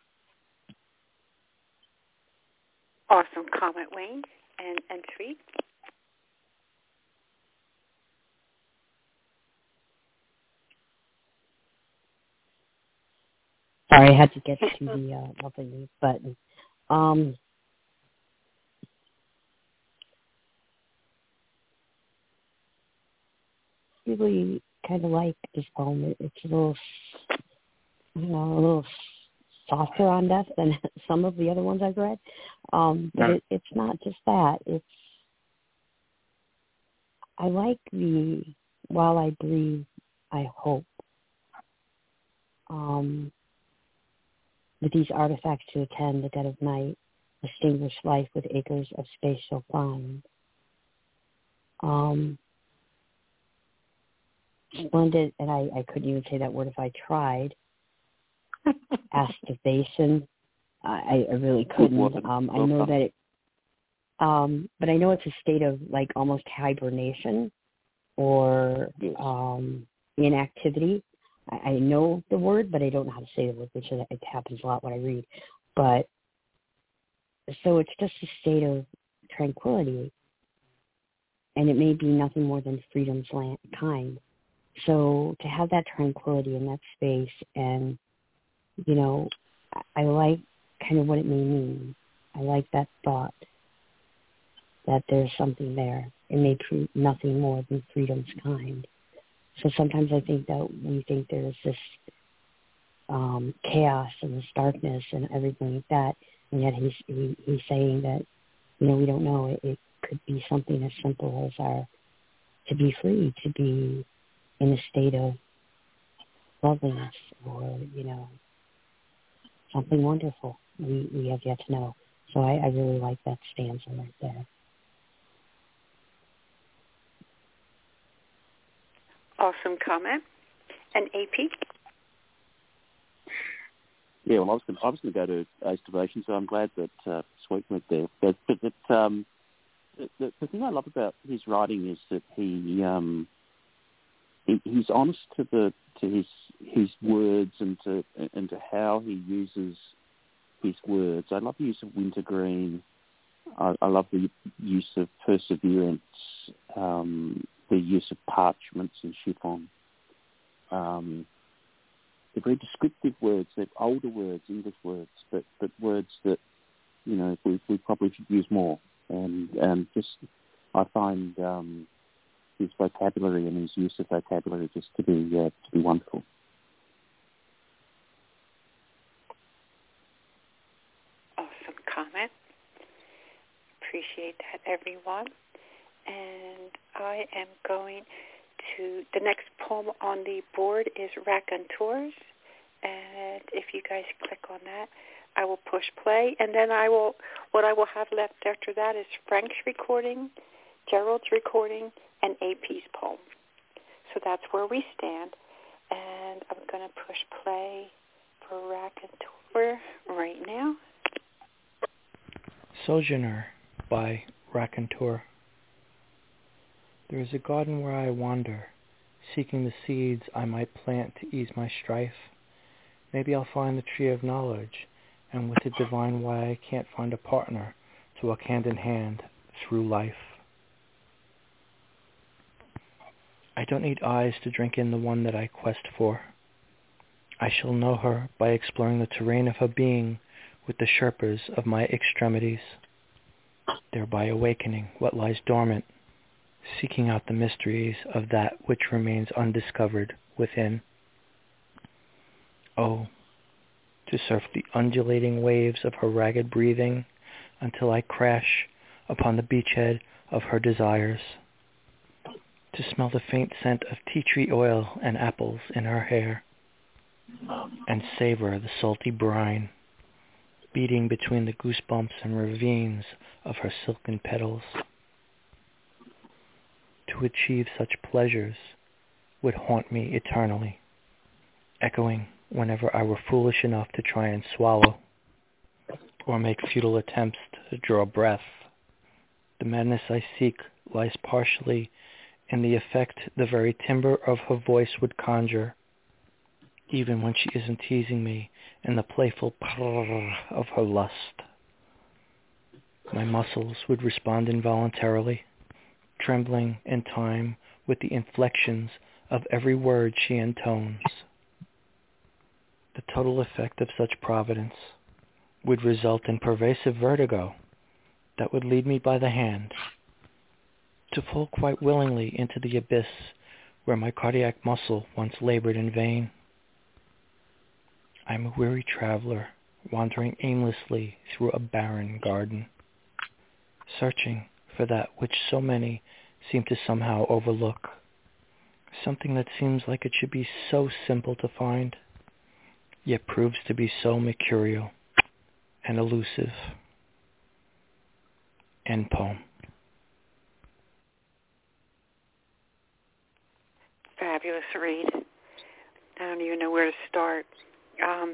Awesome comment, Wayne. And and Sweet? Sorry, I had to get to the uh, lovely mute button. Um, really kind of like this poem. It's a little, you know, a little softer on death than some of the other ones I've read. Um, but it, it's not just that. It's I like the while I breathe, I hope. Um, with these artifacts to attend the dead of night, distinguish life with acres of space shall find. Um, splendid, and I, I couldn't even say that word if I tried. Aestivation, I, I really couldn't. Um, I know that it, um, but I know it's a state of like almost hibernation or um, inactivity. I, I know the word, but I don't know how to say the word, which it happens a lot when I read. But so it's just a state of tranquility, and it may be nothing more than freedom's land, kind. So to have that tranquility in that space, and you know, I, I like kind of what it may mean. I like that thought that there's something there. it may prove nothing more than freedom's kind. So sometimes I think that we think there's this um, chaos and this darkness and everything like that, and yet he's he, he's saying that, you know, we don't know. It, it could be something as simple as our to be free, to be in a state of loveliness, or, you know, something wonderful we, we have yet to know. So I, I really like that stanza right there. Awesome comment. And A P? Yeah, well, I was going I was going to go to Ace Devotion, so I'm glad that uh, Sweet went there. But, but it, um, the, the, the thing I love about his writing is that he, um, he he's honest to the to his his words and to and to how he uses his words. I love the use of wintergreen. I, I love the use of perseverance, um, the use of parchments and chiffon. Um, they're very descriptive words. They're older words, English words, but, but words that, you know, we, we probably should use more. And and just, I find um, his vocabulary and his use of vocabulary just to be uh, to be wonderful. Awesome comment. Appreciate that, everyone. And I am going to, the next poem on the board is Raconteurs. And if you guys click on that, I will push play. And then I will, what I will have left after that is Frank's recording, Gerald's recording, and A P's poem. So that's where we stand. And I'm going to push play for Raconteur right now. Sojourner by Raconteur. There is a garden where I wander, seeking the seeds I might plant to ease my strife. Maybe I'll find the tree of knowledge, and with it divine why I can't find a partner to walk hand in hand through life. I don't need eyes to drink in the one that I quest for. I shall know her by exploring the terrain of her being with the Sherpas of my extremities, thereby awakening what lies dormant, seeking out the mysteries of that which remains undiscovered within. Oh, to surf the undulating waves of her ragged breathing until I crash upon the beachhead of her desires, to smell the faint scent of tea tree oil and apples in her hair, and savor the salty brine beating between the goosebumps and ravines of her silken petals. To achieve such pleasures would haunt me eternally, echoing whenever I were foolish enough to try and swallow, or make futile attempts to draw breath. The madness I seek lies partially in the effect the very timbre of her voice would conjure, even when she isn't teasing me in the playful prrrr of her lust. My muscles would respond involuntarily, trembling in time with the inflections of every word she intones. The total effect of such providence would result in pervasive vertigo that would lead me by the hand to fall quite willingly into the abyss where my cardiac muscle once labored in vain. I am a weary traveler wandering aimlessly through a barren garden, searching for that which so many seem to somehow overlook, something that seems like it should be so simple to find, yet proves to be so mercurial and elusive. End poem. Fabulous read. I don't even know where to start. Um,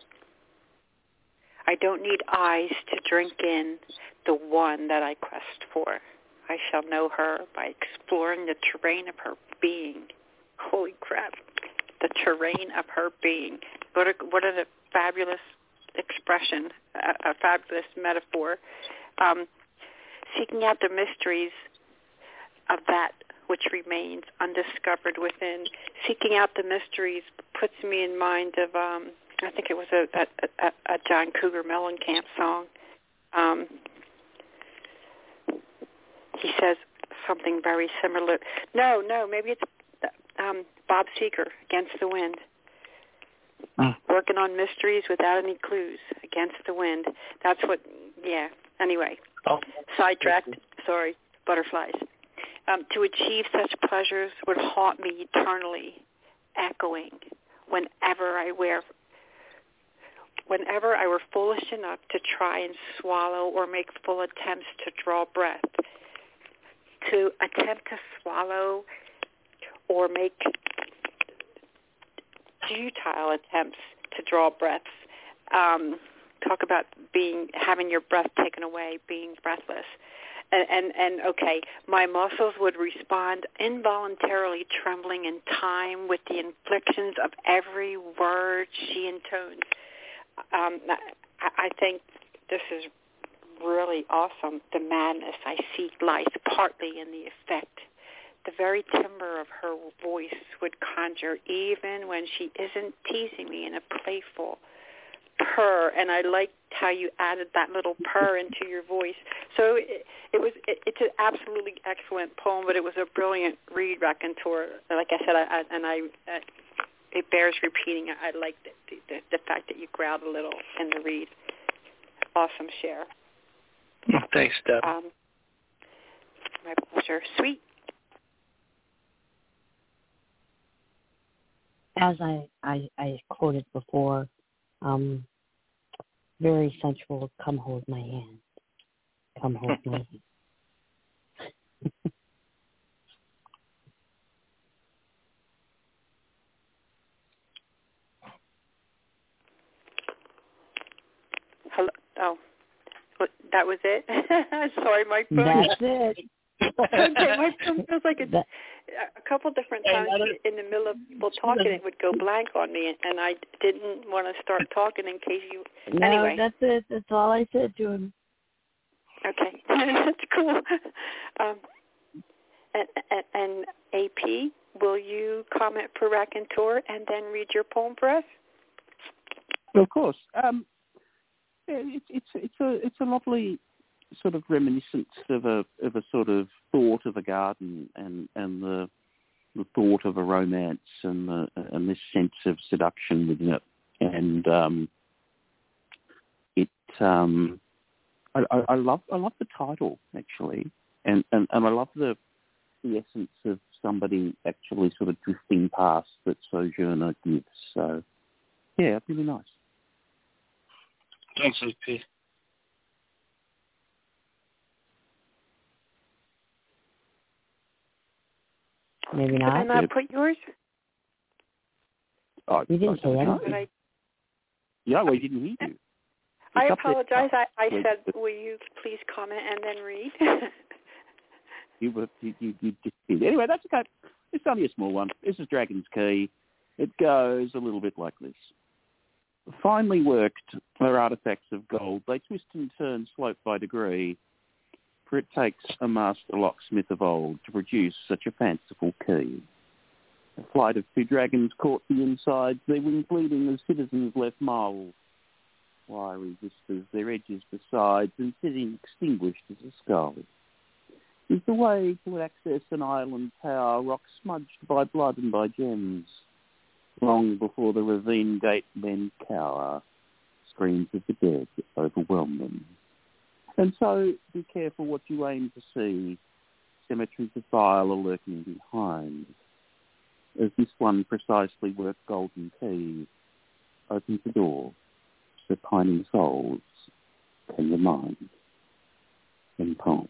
I don't need eyes to drink in the one that I quest for. I shall know her by exploring the terrain of her being. Holy crap. The terrain of her being. What a, what a fabulous expression, a, a fabulous metaphor. Um, seeking out the mysteries of that which remains undiscovered within. Seeking out the mysteries puts me in mind of, um, I think it was a, a, a, a John Cougar Mellencamp song. Um, he says something very similar. No, no, maybe it's um, Bob Seger, Against the Wind. Oh. Working on mysteries without any clues, Against the Wind. That's what, yeah. Anyway, oh. sidetracked. Sorry, butterflies. Um, to achieve such pleasures would haunt me eternally, echoing whenever I wear, whenever I were foolish enough to try and swallow or make full attempts to draw breath. To attempt to swallow or make futile attempts to draw breaths. Um, talk about being having your breath taken away, being breathless. And, and, and, okay, my muscles would respond involuntarily, trembling in time with the inflections of every word she intoned. Um, I, I think this is really awesome. The madness I seek lies partly in the effect. The very timbre of her voice would conjure, even when she isn't teasing me, in a playful purr. And I liked how you added that little purr into your voice. So it, it was it, it's an absolutely excellent poem, but it was a brilliant read, Raconteur. Like I said, I, I, and I uh, it bears repeating. I like the, the, the fact that you growled a little in the read. Awesome share. Thanks, Deb. Um, my pleasure. Sweet. As I, I, I quoted before, um, very sensual, come hold my hand. Come hold my hand. Hello. Oh, that was it? Sorry, my phone. That's it. Okay, my phone feels like it's that, a couple different times in the middle of people talking, it would go blank on me, and I didn't want to start talking in case you... No, anyway. that's it. That's all I said to him. Okay, that's cool. Um, and, and, and A P, will you comment for Raconteur and then read your poem for us? Of course. Um, it, it's it's a it's a lovely sort of reminiscence of a of a sort of thought of a garden and and the the thought of a romance and the and this sense of seduction within it. And um, it um, I, I, I love I love the title actually, and, and, and I love the the essence of somebody actually sort of drifting past that Sojourner gives. So yeah, really nice. Thanks, A P. Maybe not. Did I not put yours? Oh, you didn't say anything. I... Yeah, well, you didn't hear you. I apologize. I, I said, will you please comment and then read? you, were, you, you, you just did. Anyway, that's okay. It's only a small one. This is Dragon's Key. It goes a little bit like this. Finely worked are artifacts of gold. They twist and turn slope by degree, for it takes a master locksmith of old to produce such a fanciful key. A flight of two dragons caught the insides, their wings bleeding as citizens left moles. Wiry whispers, their edges besides, and sitting extinguished as a skull. Is the way to access an island tower, rock smudged by blood and by gems. Long before the ravine gate men cower, screams of the dead overwhelm them. And so be careful what you aim to see. Cemeteries of vile are lurking behind. As this one precisely worked golden keys, opens the door so pining souls can remind. In poem.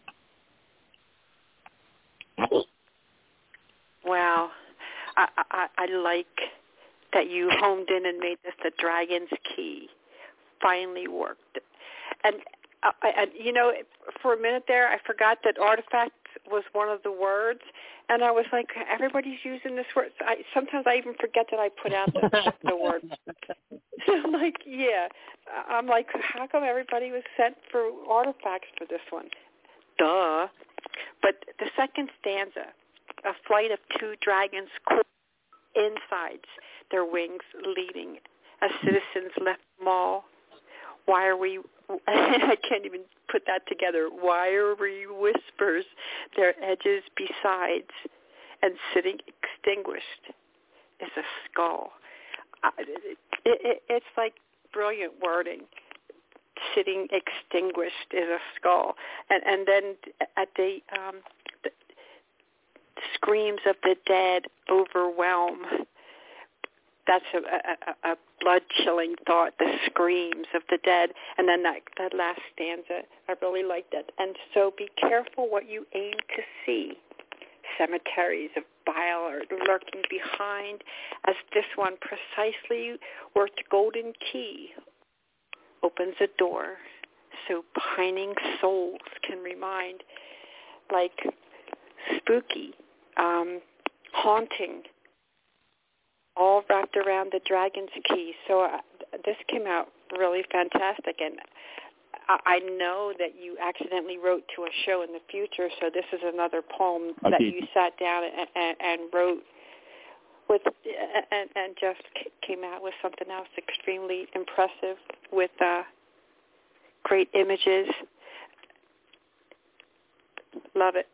Wow. I, I, I like that you homed in and made this the Dragon's Key. Finally worked. And, uh, and, you know, for a minute there, I forgot that artifact was one of the words. And I was like, everybody's using this word. I, sometimes I even forget that I put out the, the word. So I'm like, yeah. I'm like, how come everybody was sent for artifacts for this one? Duh. But the second stanza, a flight of two dragons insides, their wings leading, as citizens left mall. Why are we, I can't even put that together. Wiry whispers, their edges besides, and sitting extinguished is a skull. Uh, it, it, it's like brilliant wording. Sitting extinguished is a skull. And, and then at the, um, the screams of the dead overwhelm. That's a, a, a blood-chilling thought, the screams of the dead. And then that, that last stanza, I really like that. And so be careful what you aim to see. Cemeteries of bile are lurking behind, as this one precisely worth golden key opens a door so pining souls can remind, like spooky, um, haunting, all wrapped around the dragon's key. So uh, this came out really fantastic, and I, I know that you accidentally wrote to a show in the future, so this is another poem I that did. you sat down and, and, and wrote with, and, and just came out with something else extremely impressive with uh, great images. Love it.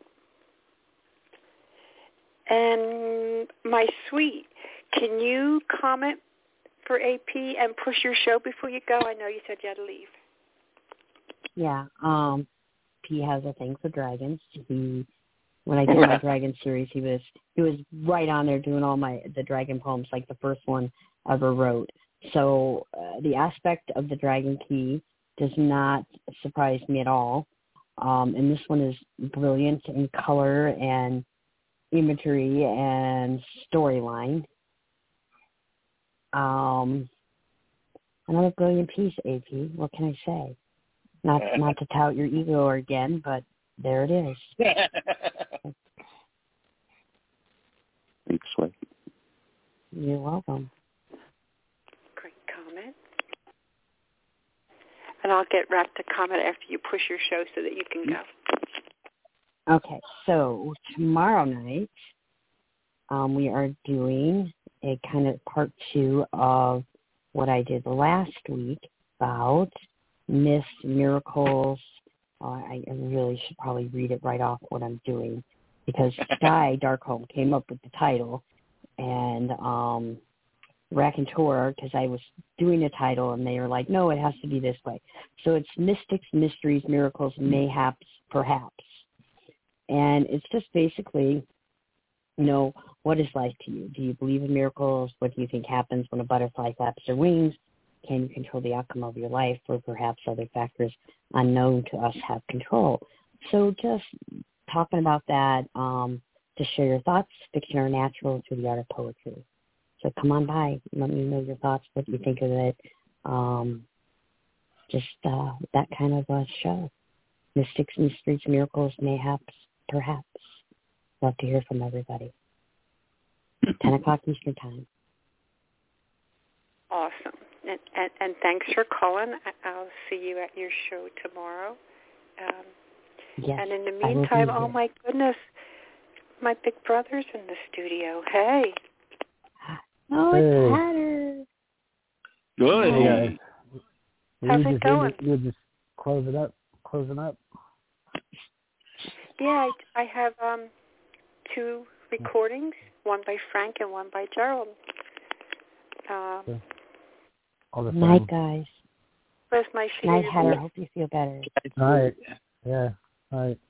And my sweet, can you comment for A P and push your show before you go? I know you said you had to leave. Yeah, um, P has a thing for dragons. He, when I did my dragon series, he was he was right on there doing all my the dragon poems, like the first one I ever wrote. So uh, the aspect of the dragon key does not surprise me at all. Um, and this one is brilliant in color and imagery and storyline. Um, another brilliant piece, A P. What can I say? Not not to tout your ego again, but there it is. Thanks, Sway. You're welcome. Great comment. And I'll get Rap to comment after you push your show so that you can go. Okay, so tomorrow night um, we are doing a kind of part two of what I did last week about myths, miracles. Uh, I really should probably read it right off what I'm doing, because Sky Darkholme came up with the title, and um, Raconteur, because I was doing the title, and they were like, no, it has to be this way. So it's Mystics, Mysteries, Miracles, Mayhaps, Perhaps. And it's just basically, you know, what is life to you? Do you believe in miracles? What do you think happens when a butterfly flaps their wings? Can you control the outcome of your life, or perhaps other factors unknown to us have control? So just talking about that, um, to share your thoughts, fiction or natural, through the art of poetry. So come on by. Let me know your thoughts, what you think of it. Um, just uh, that kind of a show. Mystics, Mysteries, Miracles, Mayhaps, Perhaps. Love to hear from everybody. ten o'clock Eastern Time. Awesome. And, and, and thanks for calling. I'll see you at your show tomorrow. Um, yes, and in the meantime, oh my goodness, my big brother's in the studio. Hey. Oh, hey. It's Hatter. Good. Hey. How's we it just, going? We just close it up. Closing up. Yeah, I, I have um, two recordings, one by Frank and one by Gerald. Um, okay. All the Night, guys. Where's my Night, Hatter. Hope you feel better. Night. Yeah. Night.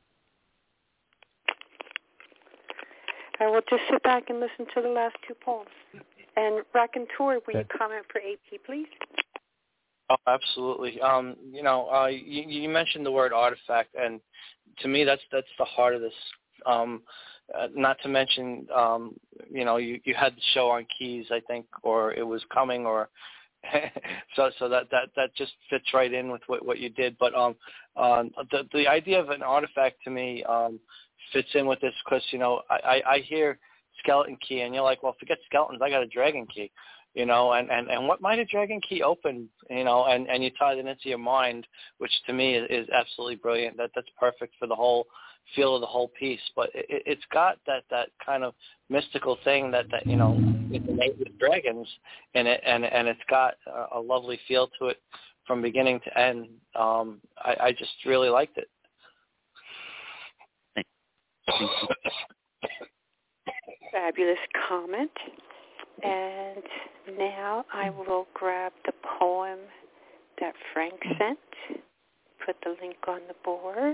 I will just sit back and listen to the last two poems. And Raconteur, will okay. you comment for A P, please? Oh, absolutely. Um, you know, uh, you, you mentioned the word artifact, and to me, that's that's the heart of this. Um, uh, not to mention, um, you know, you, you had the show on keys, I think, or it was coming, or so so that, that, that just fits right in with what, what you did. But um, um, the the idea of an artifact to me um, fits in with this because, you know, I, I, I hear skeleton key, and you're like, well, forget skeletons, I got a dragon key. You know, and, and, and what might a dragon key open, you know, and, and you tie it into your mind, which to me is, is absolutely brilliant. That That's perfect for the whole feel of the whole piece. But it, it's got that, that kind of mystical thing that, that you know, is innate with dragons in it, and, and it's got a, a lovely feel to it from beginning to end. Um, I, I just really liked it. Fabulous comment. And now I will grab the poem that Frank sent, put the link on the board.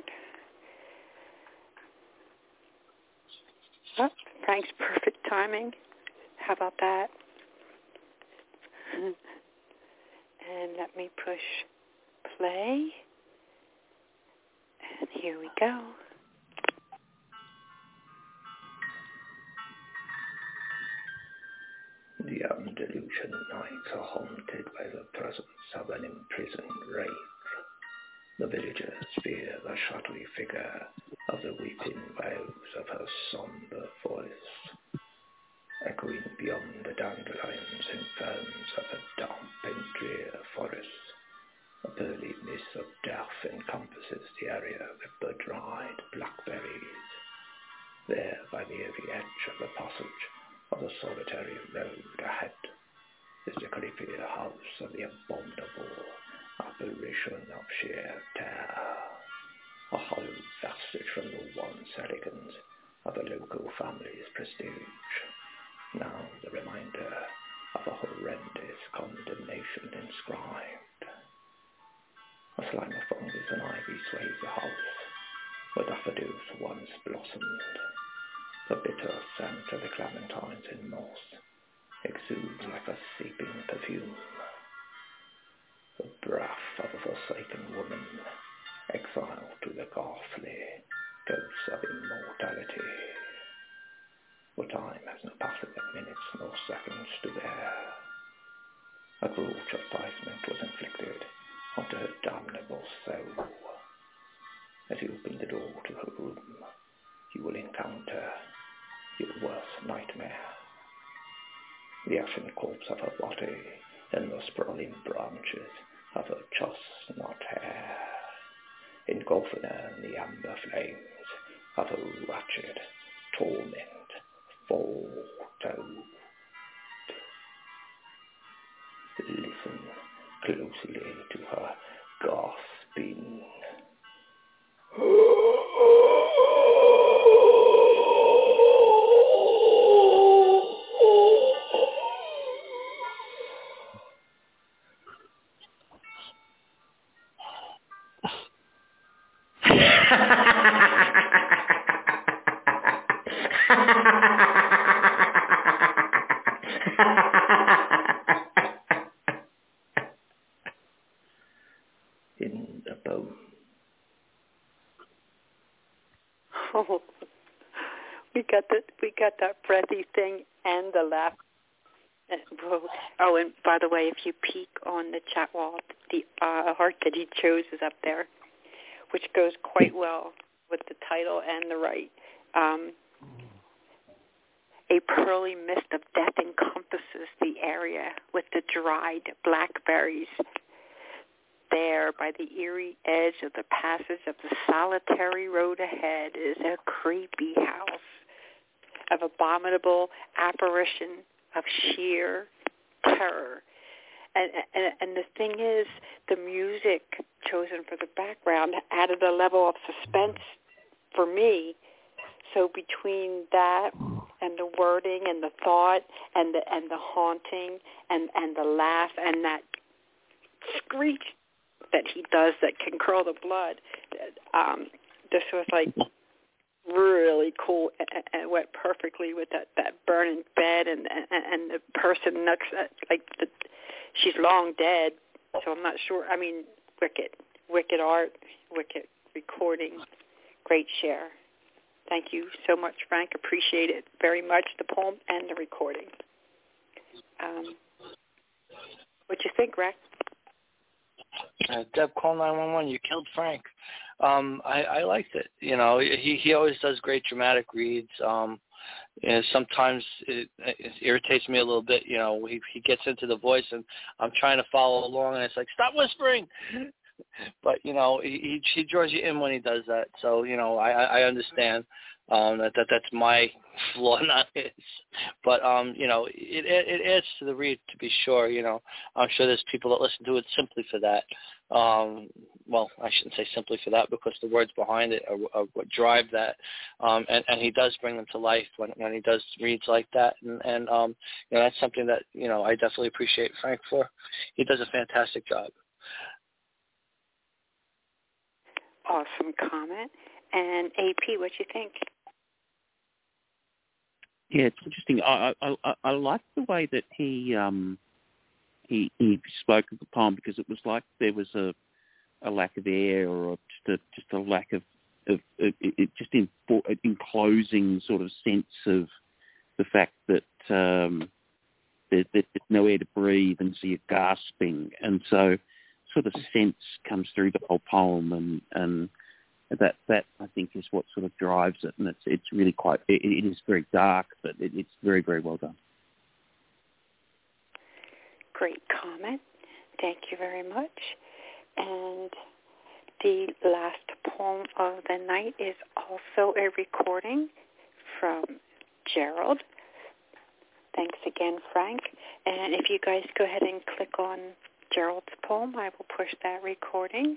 Oh, Frank's perfect timing. How about that? And let me push play. And here we go. The Andalusian nights are haunted by the presence of an imprisoned wraith. The villagers fear the shadowy figure of the weeping wails of her sombre voice, echoing beyond the dandelions and ferns of a damp and drear forest. A pearly mist of death encompasses the area with the dried blackberries. There, by the very edge of the passage of the solitary road ahead, is the creepy house of the abominable apparition of sheer terror, a hollow vestige from the once elegance of the local family's prestige, now the reminder of a horrendous condemnation inscribed. A slime of fungus and ivy sways the house, where daffodils once blossomed. The bitter scent of the clementines and moss exudes like a seeping perfume. The breath of a forsaken woman, exiled to the ghastly ghosts of immortality. For time has no passing of minutes nor seconds to bear. A cruel chastisement was inflicted onto her damnable soul. As you open the door to her room, you will encounter your worst nightmare. The ashen corpse of her body and the sprawling branches of her chestnut hair, engulfing her in the amber flames of her wretched torment foretold. Listen closely to her gasping. In the bone. Oh, we got that. We got that breathy thing and the laugh. Oh, and by the way, if you peek on the chat wall, the uh, heart that he chose is up there, which goes quite well with the title and the right. Um, a pearly mist of death encompasses the area with the dried blackberries. There, by the eerie edge of the passage of the solitary road ahead, is a creepy house of abominable apparition of sheer terror. And, and, and the thing is, the music chosen for the background added a level of suspense for me. So between that and the wording and the thought and the and the haunting and, and the laugh and that screech that he does that can curl the blood, um, this was like really cool and, and went perfectly with that, that burning bed and, and and the person next, like the, she's long dead, so I'm not sure. I mean, wicked, wicked art, wicked recording, great share. Thank you so much, Frank. Appreciate it very much, the poem and the recording. Um, what you think, Rex? Uh, Deb, call nine one one. You killed Frank. Um, I, I liked it. You know, he, he always does great dramatic reads. Um, and sometimes it, it irritates me a little bit. You know, he, he gets into the voice, and I'm trying to follow along, and it's like, stop whispering. But, you know, he, he draws you in when he does that. So, you know, I, I understand um, that, that that's my flaw, not his. But, um, you know, it, it, it adds to the read, to be sure. You know, I'm sure there's people that listen to it simply for that. Um, well, I shouldn't say simply for that, because the words behind it are, are what drive that. Um, and, and he does bring them to life when, when he does reads like that. And, and um, you know, that's something that, you know, I definitely appreciate Frank for. He does a fantastic job. Awesome comment. And A P, what you think? Yeah, it's interesting. I I, I, I like the way that he um he he spoke of the poem, because it was like there was a, a lack of air, or just a just a lack of of, of it, just in enclosing sort of sense of the fact that um there, there's no air to breathe, and so you're gasping, and so sort of sense comes through the whole poem, and and that that I think is what sort of drives it, and it's it's really quite it, it is very dark, but it, it's very very well done. Great comment. Thank you very much. And the last poem of the night is also a recording from Gerald. Thanks again, Frank. And if you guys go ahead and click on Gerald's poem, I will push that recording.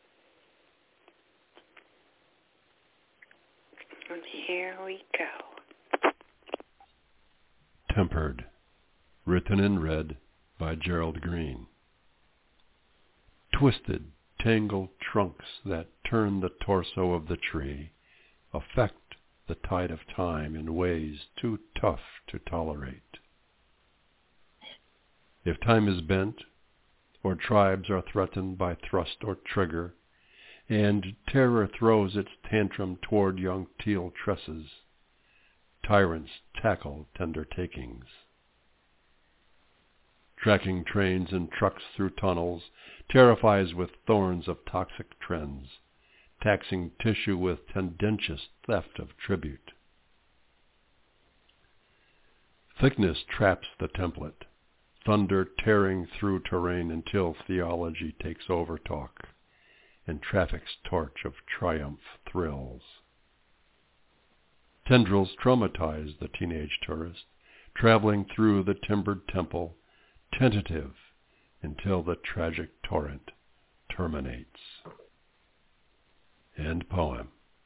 And here we go. Tempered, written in red by Gerald Green. Twisted, tangled trunks that turn the torso of the tree affect the tide of time in ways too tough to tolerate. If time is bent, or tribes are threatened by thrust or trigger, and terror throws its tantrum toward young teal tresses, tyrants tackle tender takings. Tracking trains and trucks through tunnels terrifies with thorns of toxic trends, taxing tissue with tendentious theft of tribute. Thickness traps the template, thunder tearing through terrain until theology takes over talk, and traffic's torch of triumph thrills. Tendrils traumatize the teenage tourist, traveling through the timbered temple, tentative until the tragic torrent terminates. End poem.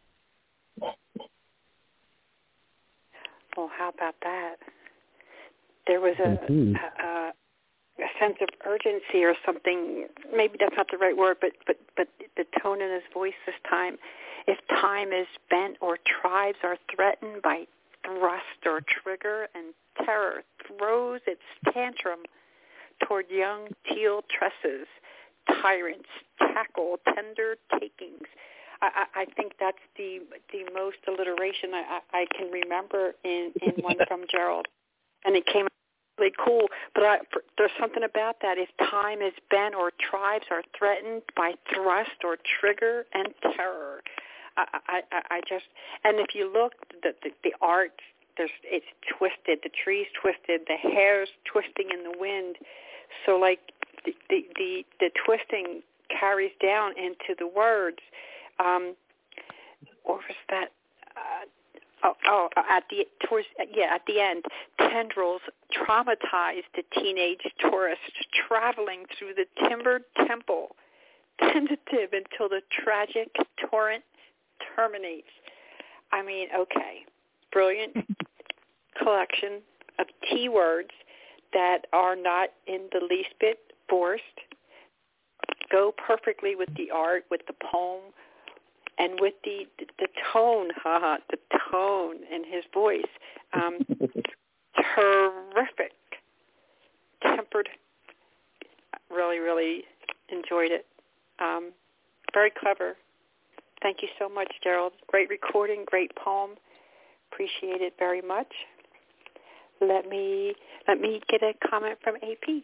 Well, how about that? There was a, a, a sense of urgency or something. Maybe that's not the right word, but, but, but the tone in his voice this time. If time is bent or tribes are threatened by thrust or trigger, and terror throws its tantrum toward young teal tresses, tyrants tackle tender takings. I, I, I think that's the the most alliteration I, I, I can remember in, in one from Gerald, and it came out really cool. But I, there's something about that. If time is bent or tribes are threatened by thrust or trigger and terror, I, I, I, I just and if you look, the the, the art, there's it's twisted. The tree's twisted. The hair's twisting in the wind. So like the the the, the twisting carries down into the words. Um, or was that? Uh, oh, oh, at the towards yeah, at the end, tendrils traumatize the teenage tourist traveling through the timbered temple, tentative until the tragic torrent terminates. I mean, okay, brilliant collection of T words that are not in the least bit forced, go perfectly with the art, with the poem, and with the the, the tone, haha, the tone in his voice. Um, terrific, tempered. Really, really enjoyed it. Um, very clever. Thank you so much, Gerald. Great recording, great poem. Appreciate it very much. Let me let me get a comment from A P.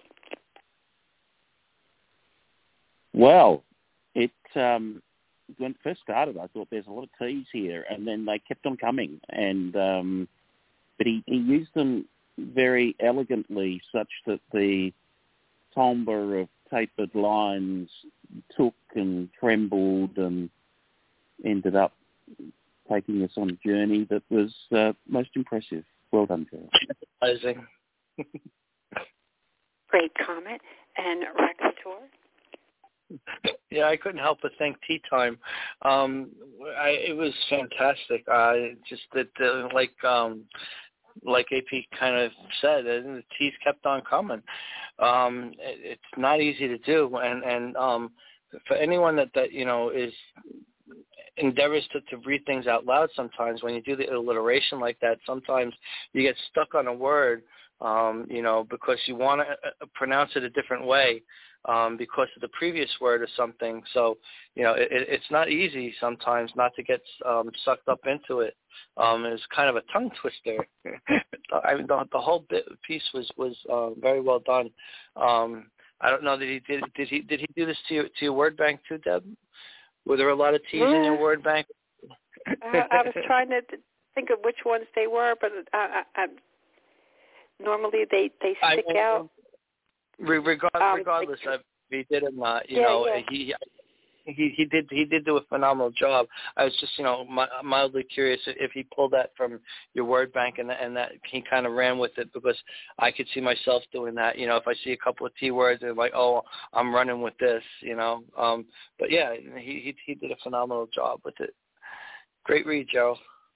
Well, it um, when it first started, I thought there's a lot of T's here, and then they kept on coming. And um, but he, he used them very elegantly, such that the timbre of tapered lines took and trembled and ended up taking us on a journey that was uh, most impressive. Well done, Gerald. Amazing. Great comment. And Raconteur? Yeah, I couldn't help but think tea time. Um, I, it was fantastic. Uh, just that, uh, like, um, like A P kind of said, uh, the teas kept on coming. Um, it, it's not easy to do, and and um, for anyone that that you know is endeavors to, to read things out loud, sometimes when you do the alliteration like that, sometimes you get stuck on a word, um, you know, because you want to uh, pronounce it a different way. Um, because of the previous word or something. So, you know, it, it's not easy sometimes not to get um, sucked up into it. Um, it's kind of a tongue twister. I mean, the, the whole bit, piece was was uh, very well done. Um, I don't know that he did. Did he did he do this to your to your word bank too, Deb? Were there a lot of T's yeah. in your word bank? I, I was trying to think of which ones they were, but I, I, I, normally they they stick I, out. Regard, um, regardless like, of if he did or not, you yeah, know, yeah. he he he did he did do a phenomenal job. I was just, you know, mildly curious if he pulled that from your word bank and and that he kind of ran with it, because I could see myself doing that. You know, if I see a couple of T words and like, oh, I'm running with this, you know. Um, but yeah, he he he did a phenomenal job with it. Great read, Joe.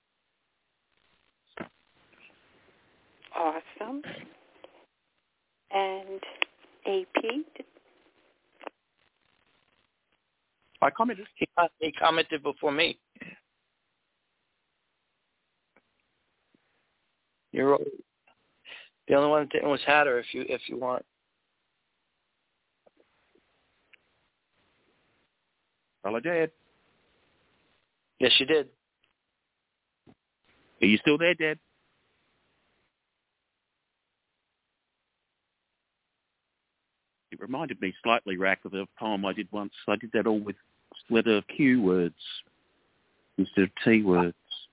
Awesome. And A P? I commented. He, he commented before me. You're the only one that didn't was Hatter. If you if you want. Well, I did. Yes, you did. Are you still there, Deb? It reminded me slightly, Rack, of a poem I did once. I did that all with letter Q words instead of T words.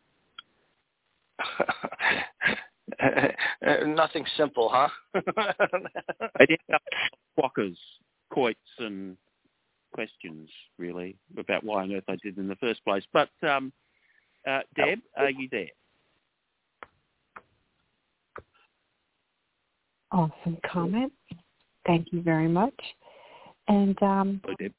Nothing simple, huh? I did quackers, quotes, and questions, really, about why on earth I did in the first place. But, um, uh, Deb, are you there? Awesome comment. Thank you very much. And um, Hello, Deb.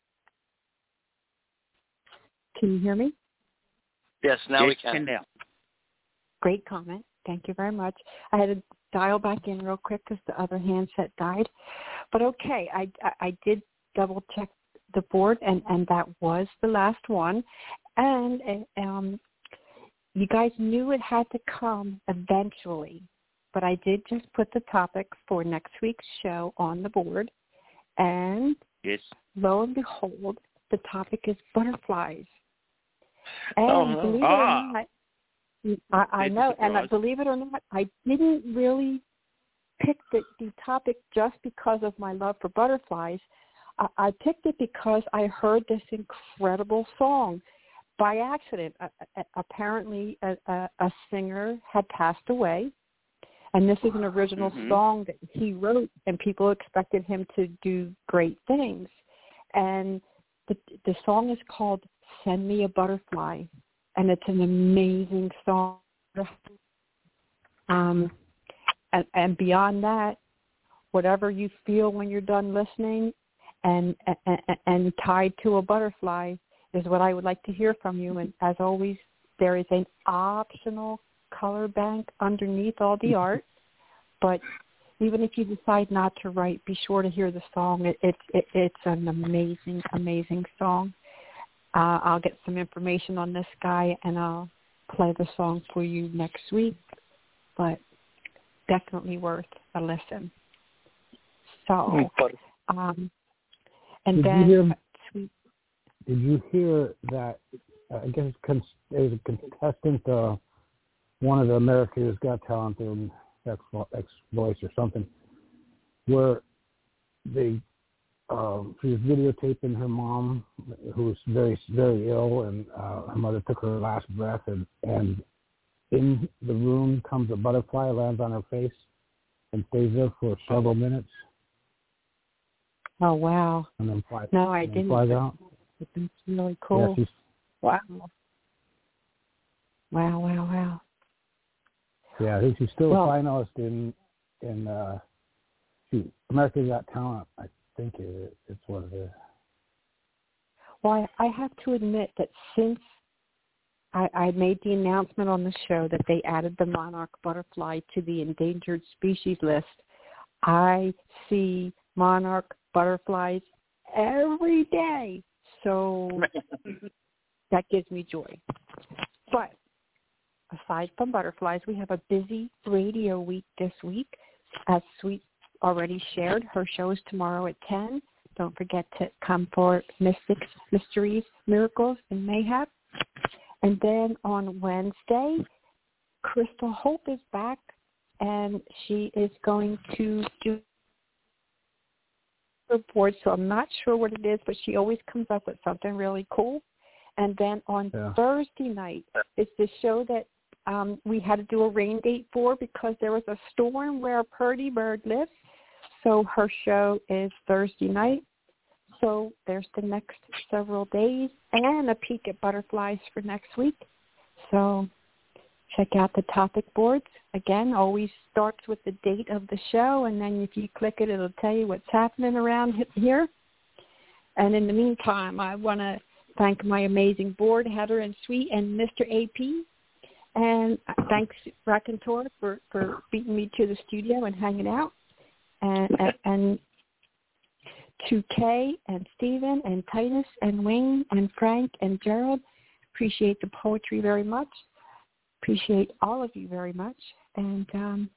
Can you hear me? Yes, now yes, we can. can now. Great comment. Thank you very much. I had to dial back in real quick because the other handset died. But okay, I, I, I did double check the board, and, and that was the last one. And um, you guys knew it had to come eventually. But I did just put the topic for next week's show on the board. And yes. Lo and behold, the topic is butterflies. And oh, believe ah. it or not, I, I know, and I, believe it or not, I didn't really pick the, the topic just because of my love for butterflies. I, I picked it because I heard this incredible song by accident. Uh, apparently, a, a, a singer had passed away. And this is an original mm-hmm. song that he wrote, and people expected him to do great things. And the, the song is called Send Me a Butterfly, and it's an amazing song. Um, and, and beyond that, whatever you feel when you're done listening and, and, and tied to a butterfly is what I would like to hear from you. And as always, there is an optional color bank underneath all the art, but even if you decide not to write, be sure to hear the song. It, it, it, it's an amazing, amazing song. Uh, I'll get some information on this guy, and I'll play the song for you next week, but definitely worth a listen. So, um, and did then... You hear, sweet. Did you hear that, uh, I guess there was a contestant, uh, one of the America's Got Talent and X, X Voice or something, where they um, she was videotaping her mom, who was very very ill, and uh, her mother took her last breath, and, and in the room comes a butterfly, lands on her face, and stays there for several minutes. Oh wow! And then flies. No, I and didn't. Flies out. It's really cool. Yeah, she's, wow! Wow! Wow! Wow! Yeah, I think she's still well, a finalist in in uh, shoot, America's Got Talent. I think it, it's what it is. Well, I, I have to admit that since I, I made the announcement on the show that they added the monarch butterfly to the endangered species list, I see monarch butterflies every day. So that gives me joy. But aside from butterflies, we have a busy radio week this week. As Sweet already shared, her show is tomorrow at ten. Don't forget to come for Mystics, Mysteries, Miracles, and Mayhap. And then on Wednesday, Crystal Hope is back, and she is going to do a board, so I'm not sure what it is, but she always comes up with something really cool. And then on yeah. Thursday night is the show that um, we had to do a rain date for because there was a storm where Purdy Bird lives. So her show is Thursday night. So there's the next several days and a peek at butterflies for next week. So check out the topic boards. Again, always starts with the date of the show, and then if you click it, it'll tell you what's happening around here. And in the meantime, I want to thank my amazing board, Heather and Sweet, and Mister A P. And thanks, Raconteur, for, for beating me to the studio and hanging out. And, and, and to Kay and Stephen and Titus and Wayne and Frank and Gerald, appreciate the poetry very much. Appreciate all of you very much. And um,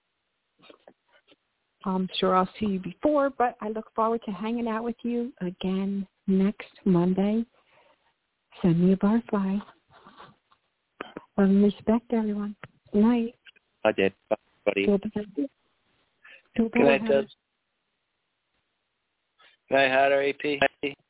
I'm sure I'll see you before, but I look forward to hanging out with you again next Monday. Send me a butterfly. Love and respect, everyone. Good night. I did. Buddy. Good night, Dubs. Good night, Hatter A P.